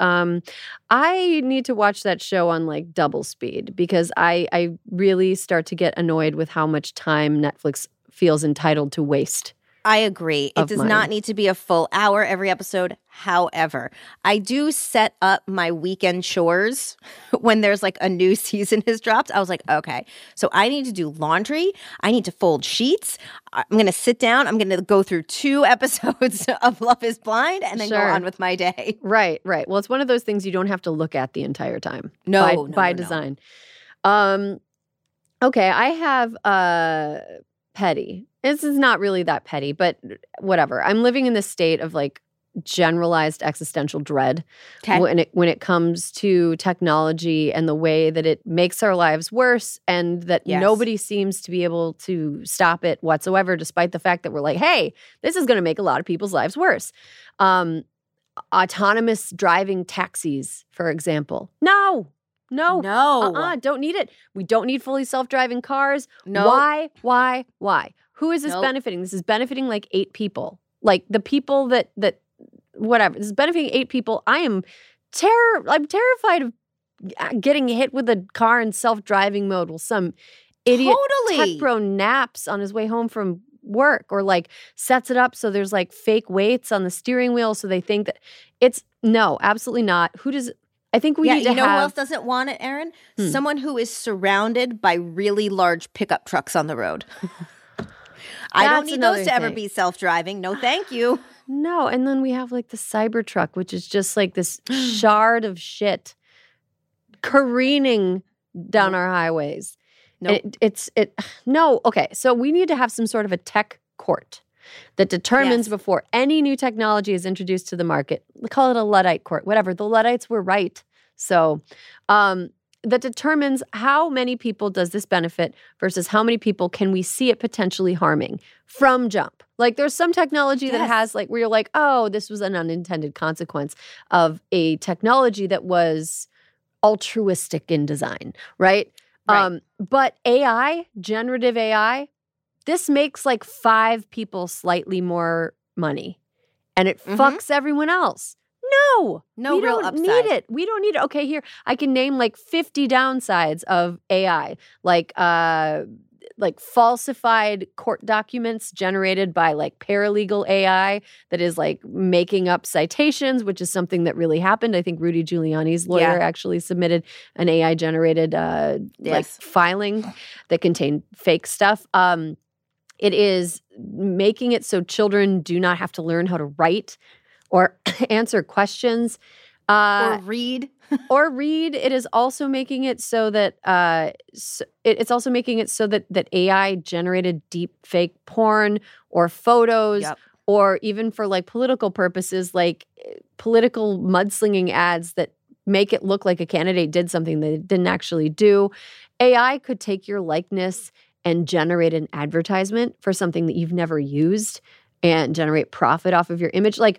I need to watch that show on like double speed because I really start to get annoyed with how much time Netflix feels entitled to waste. I agree. It does not need to be a full hour every episode. However, I do set up my weekend chores when there's like a new season has dropped. I was like, okay, so I need to do laundry. I need to fold sheets. I'm going to sit down. I'm going to go through 2 episodes of Love is Blind and then go on with my day. Right. Well, it's one of those things you don't have to look at the entire time. By design. Okay, I have petty. This is not really that petty, but whatever. I'm living in this state of like generalized existential dread when it comes to technology and the way that it makes our lives worse and that nobody seems to be able to stop it whatsoever, despite the fact that we're like, hey, this is going to make a lot of people's lives worse. Autonomous driving taxis, for example. No. Don't need it. We don't need fully self-driving cars. No. Why? Who is this Nope. benefiting? This is benefiting like 8 people. Like the people that whatever. This is benefiting 8 people. I'm terrified of getting hit with a car in self-driving mode while some idiot Totally. tech bro naps on his way home from work, or like sets it up so there's like fake weights on the steering wheel so they think that it's no, absolutely not. I think we need to you know have who else doesn't want it, Erin? Someone who is surrounded by really large pickup trucks on the road. I don't That's need those another to ever thing. be self-driving. No, thank you. No, and then we have like the Cybertruck, which is just like this shard of shit careening down our highways. Nope. No. Okay, so we need to have some sort of a tech court that determines Yes. before any new technology is introduced to the market. We call it a Luddite court, whatever. The Luddites were right. So that determines how many people does this benefit versus how many people can we see it potentially harming from jump. Like there's some technology that Yes. has like where you're like, oh, this was an unintended consequence of a technology that was altruistic in design, right? Right. But AI, generative AI, this makes like 5 people slightly more money and it fucks everyone else. No, No we real don't upside. need it. We don't need it. Okay, here I can name like 50 downsides of AI, like falsified court documents generated by like paralegal AI that is like making up citations, which is something that really happened. I think Rudy Giuliani's lawyer actually submitted an AI generated like Yes. filing that contained fake stuff. It is making it so children do not have to learn how to write or answer questions. Or read. Or read. It is also making it so that it's also making it so that AI generated deep fake porn or photos, Yep. or even for like political purposes, like political mudslinging ads that make it look like a candidate did something they didn't actually do. AI could take your likeness and generate an advertisement for something that you've never used and generate profit off of your image. Like,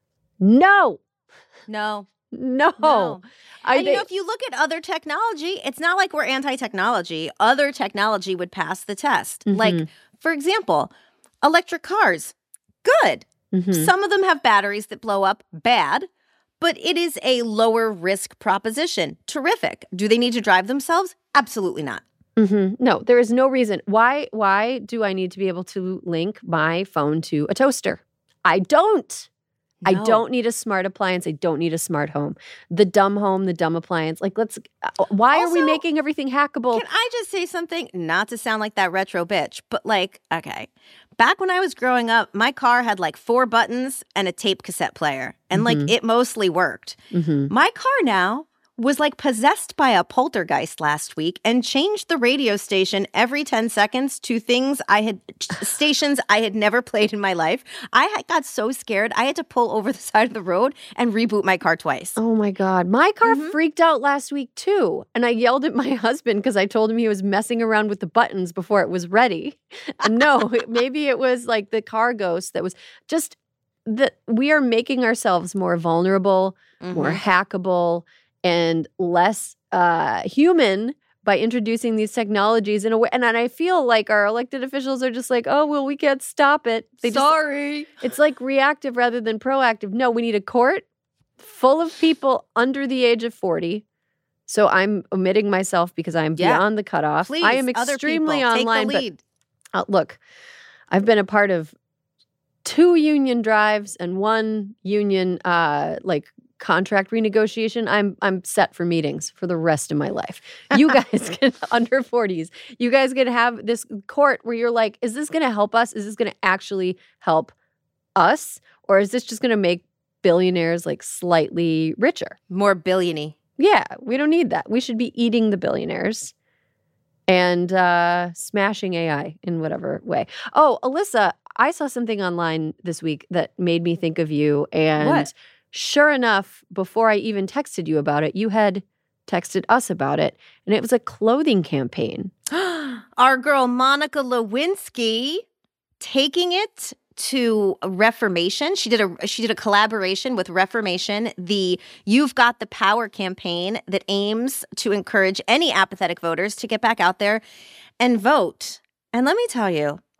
no. No. No. And if you look at other technology, it's not like we're anti-technology. Other technology would pass the test. Like, for example, electric cars. Good. Some of them have batteries that blow up. Bad. But it is a lower risk proposition. Terrific. Do they need to drive themselves? Absolutely not. No, there is no reason. Why do I need to be able to link my phone to a toaster? I don't. I No. don't need a smart appliance. I don't need a smart home. The dumb appliance. Like, why are we Also, making everything hackable? Can I just say something? Not to sound like that retro bitch, but like, okay. Back when I was growing up, my car had like 4 buttons and a tape cassette player. And like, it mostly worked. My car now was like possessed by a poltergeist last week and changed the radio station every 10 seconds to stations I had never played in my life. I got so scared, I had to pull over the side of the road and reboot my car twice. Oh my God. My car freaked out last week too. And I yelled at my husband because I told him he was messing around with the buttons before it was ready. And no, maybe it was like the car ghost that was just that we are making ourselves more vulnerable, more hackable, and less human by introducing these technologies in a way. And I feel like our elected officials are just like, oh, well, we can't stop it. Sorry. It's like reactive rather than proactive. No, we need a court full of people under the age of 40. So I'm omitting myself because I'm beyond the cutoff. Please, I am other extremely people, online. take the lead. But look, I've been a part of 2 union drives and 1 union contract renegotiation. I'm set for meetings for the rest of my life. You guys can, under 40s, you guys can have this court where you're like, is this going to help us? Is this going to actually help us? Or is this just going to make billionaires like slightly richer? More billion-y. Yeah, we don't need that. We should be eating the billionaires and smashing AI in whatever way. Oh, Alyssa, I saw something online this week that made me think of you. And What? Sure enough, before I even texted you about it, you had texted us about it. And it was a clothing campaign. Our girl Monica Lewinsky taking it to Reformation. She did a collaboration with Reformation, the You've Got the Power campaign that aims to encourage any apathetic voters to get back out there and vote. And let me tell you,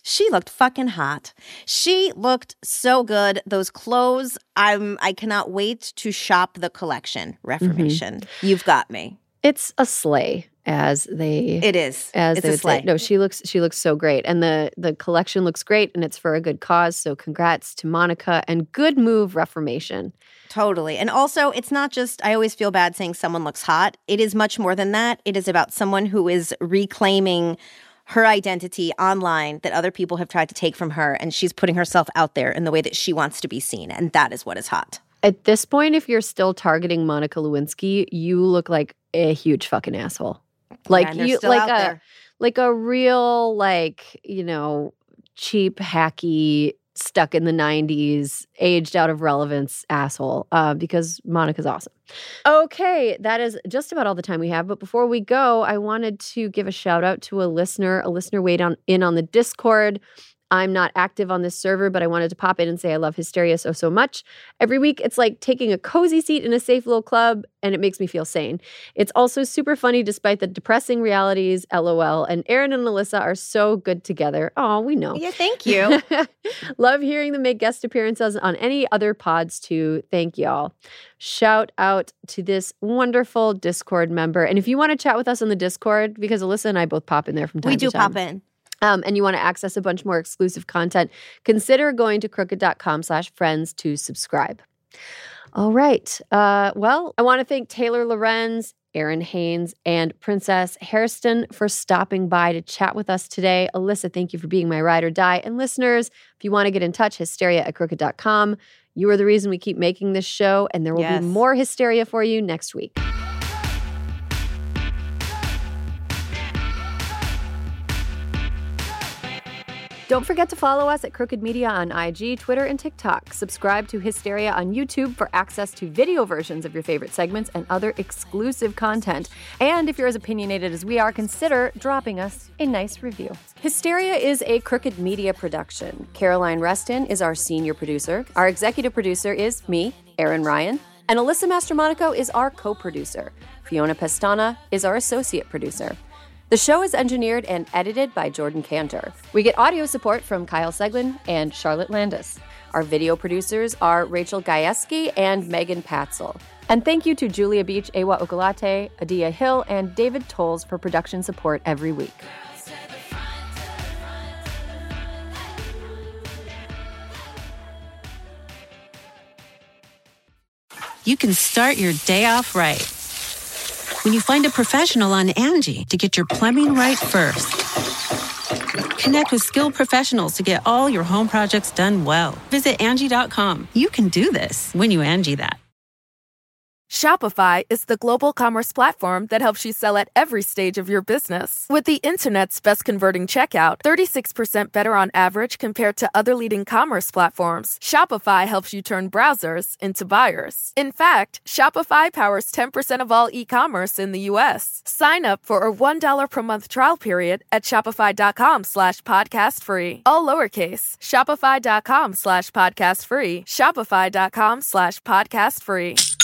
She looked fucking hot. She looked so good. Those clothes, I cannot wait to shop the collection. Reformation. You've got me. It's a slay, as they It is. as It's they a would slay. say. No, she looks so great, and the collection looks great, and it's for a good cause. So congrats to Monica, and good move, Reformation. Totally. And also, it's not just, I always feel bad saying someone looks hot. It is much more than that. It is about someone who is reclaiming her identity online that other people have tried to take from her, and she's putting herself out there in the way that she wants to be seen, and that is what is hot. At this point, if you're still targeting Monica Lewinsky, you look like a huge fucking asshole. Like and they're you, still like out a there. like a real cheap, hacky, stuck in the 90s, aged out of relevance asshole. Because Monica's awesome. Okay, that is just about all the time we have. But before we go, I wanted to give a shout out to a listener. A listener weighed in on the Discord. I'm not active on this server, but I wanted to pop in and say I love Hysteria so much. Every week, it's like taking a cozy seat in a safe little club, and it makes me feel sane. It's also super funny despite the depressing realities, LOL. And Aaron and Alyssa are so good together. Oh, we know. Yeah, thank you. Love hearing them make guest appearances on any other pods too. Thank y'all. Shout out to this wonderful Discord member. And if you want to chat with us on the Discord, because Alyssa and I both pop in there from time We to do time. pop in. And you want to access a bunch more exclusive content, consider going to crooked.com/friends to subscribe. All right. Well, I want to thank Taylor Lorenz, Aaron Haynes, and Princess Hairston for stopping by to chat with us today. Alyssa, thank you for being my ride or die. And listeners, if you want to get in touch, hysteria@crooked.com. You are the reason we keep making this show, and there will be more hysteria for you next week. Don't forget to follow us at Crooked Media on IG, Twitter, and TikTok. Subscribe to Hysteria on YouTube for access to video versions of your favorite segments and other exclusive content. And if you're as opinionated as we are, consider dropping us a nice review. Hysteria is a Crooked Media production. Caroline Reston is our senior producer. Our executive producer is me, Aaron Ryan. And Alyssa Mastromonaco is our co-producer. Fiona Pestana is our associate producer. The show is engineered and edited by Jordan Cantor. We get audio support from Kyle Seglin and Charlotte Landis. Our video producers are Rachel Gajewski and Megan Patzel. And thank you to Julia Beach, Ewa Okolate, Adia Hill, and David Tolles for production support every week. You can start your day off right when you find a professional on Angie to get your plumbing right first. Connect with skilled professionals to get all your home projects done well. Visit Angie.com. You can do this when you Angie that. Shopify is the global commerce platform that helps you sell at every stage of your business. With the internet's best converting checkout, 36% better on average compared to other leading commerce platforms, Shopify helps you turn browsers into buyers. In fact, Shopify powers 10% of all e-commerce in the U.S. Sign up for a $1 per month trial period at shopify.com/podcastfree. All lowercase, shopify.com/podcastfree, shopify.com/podcastfree.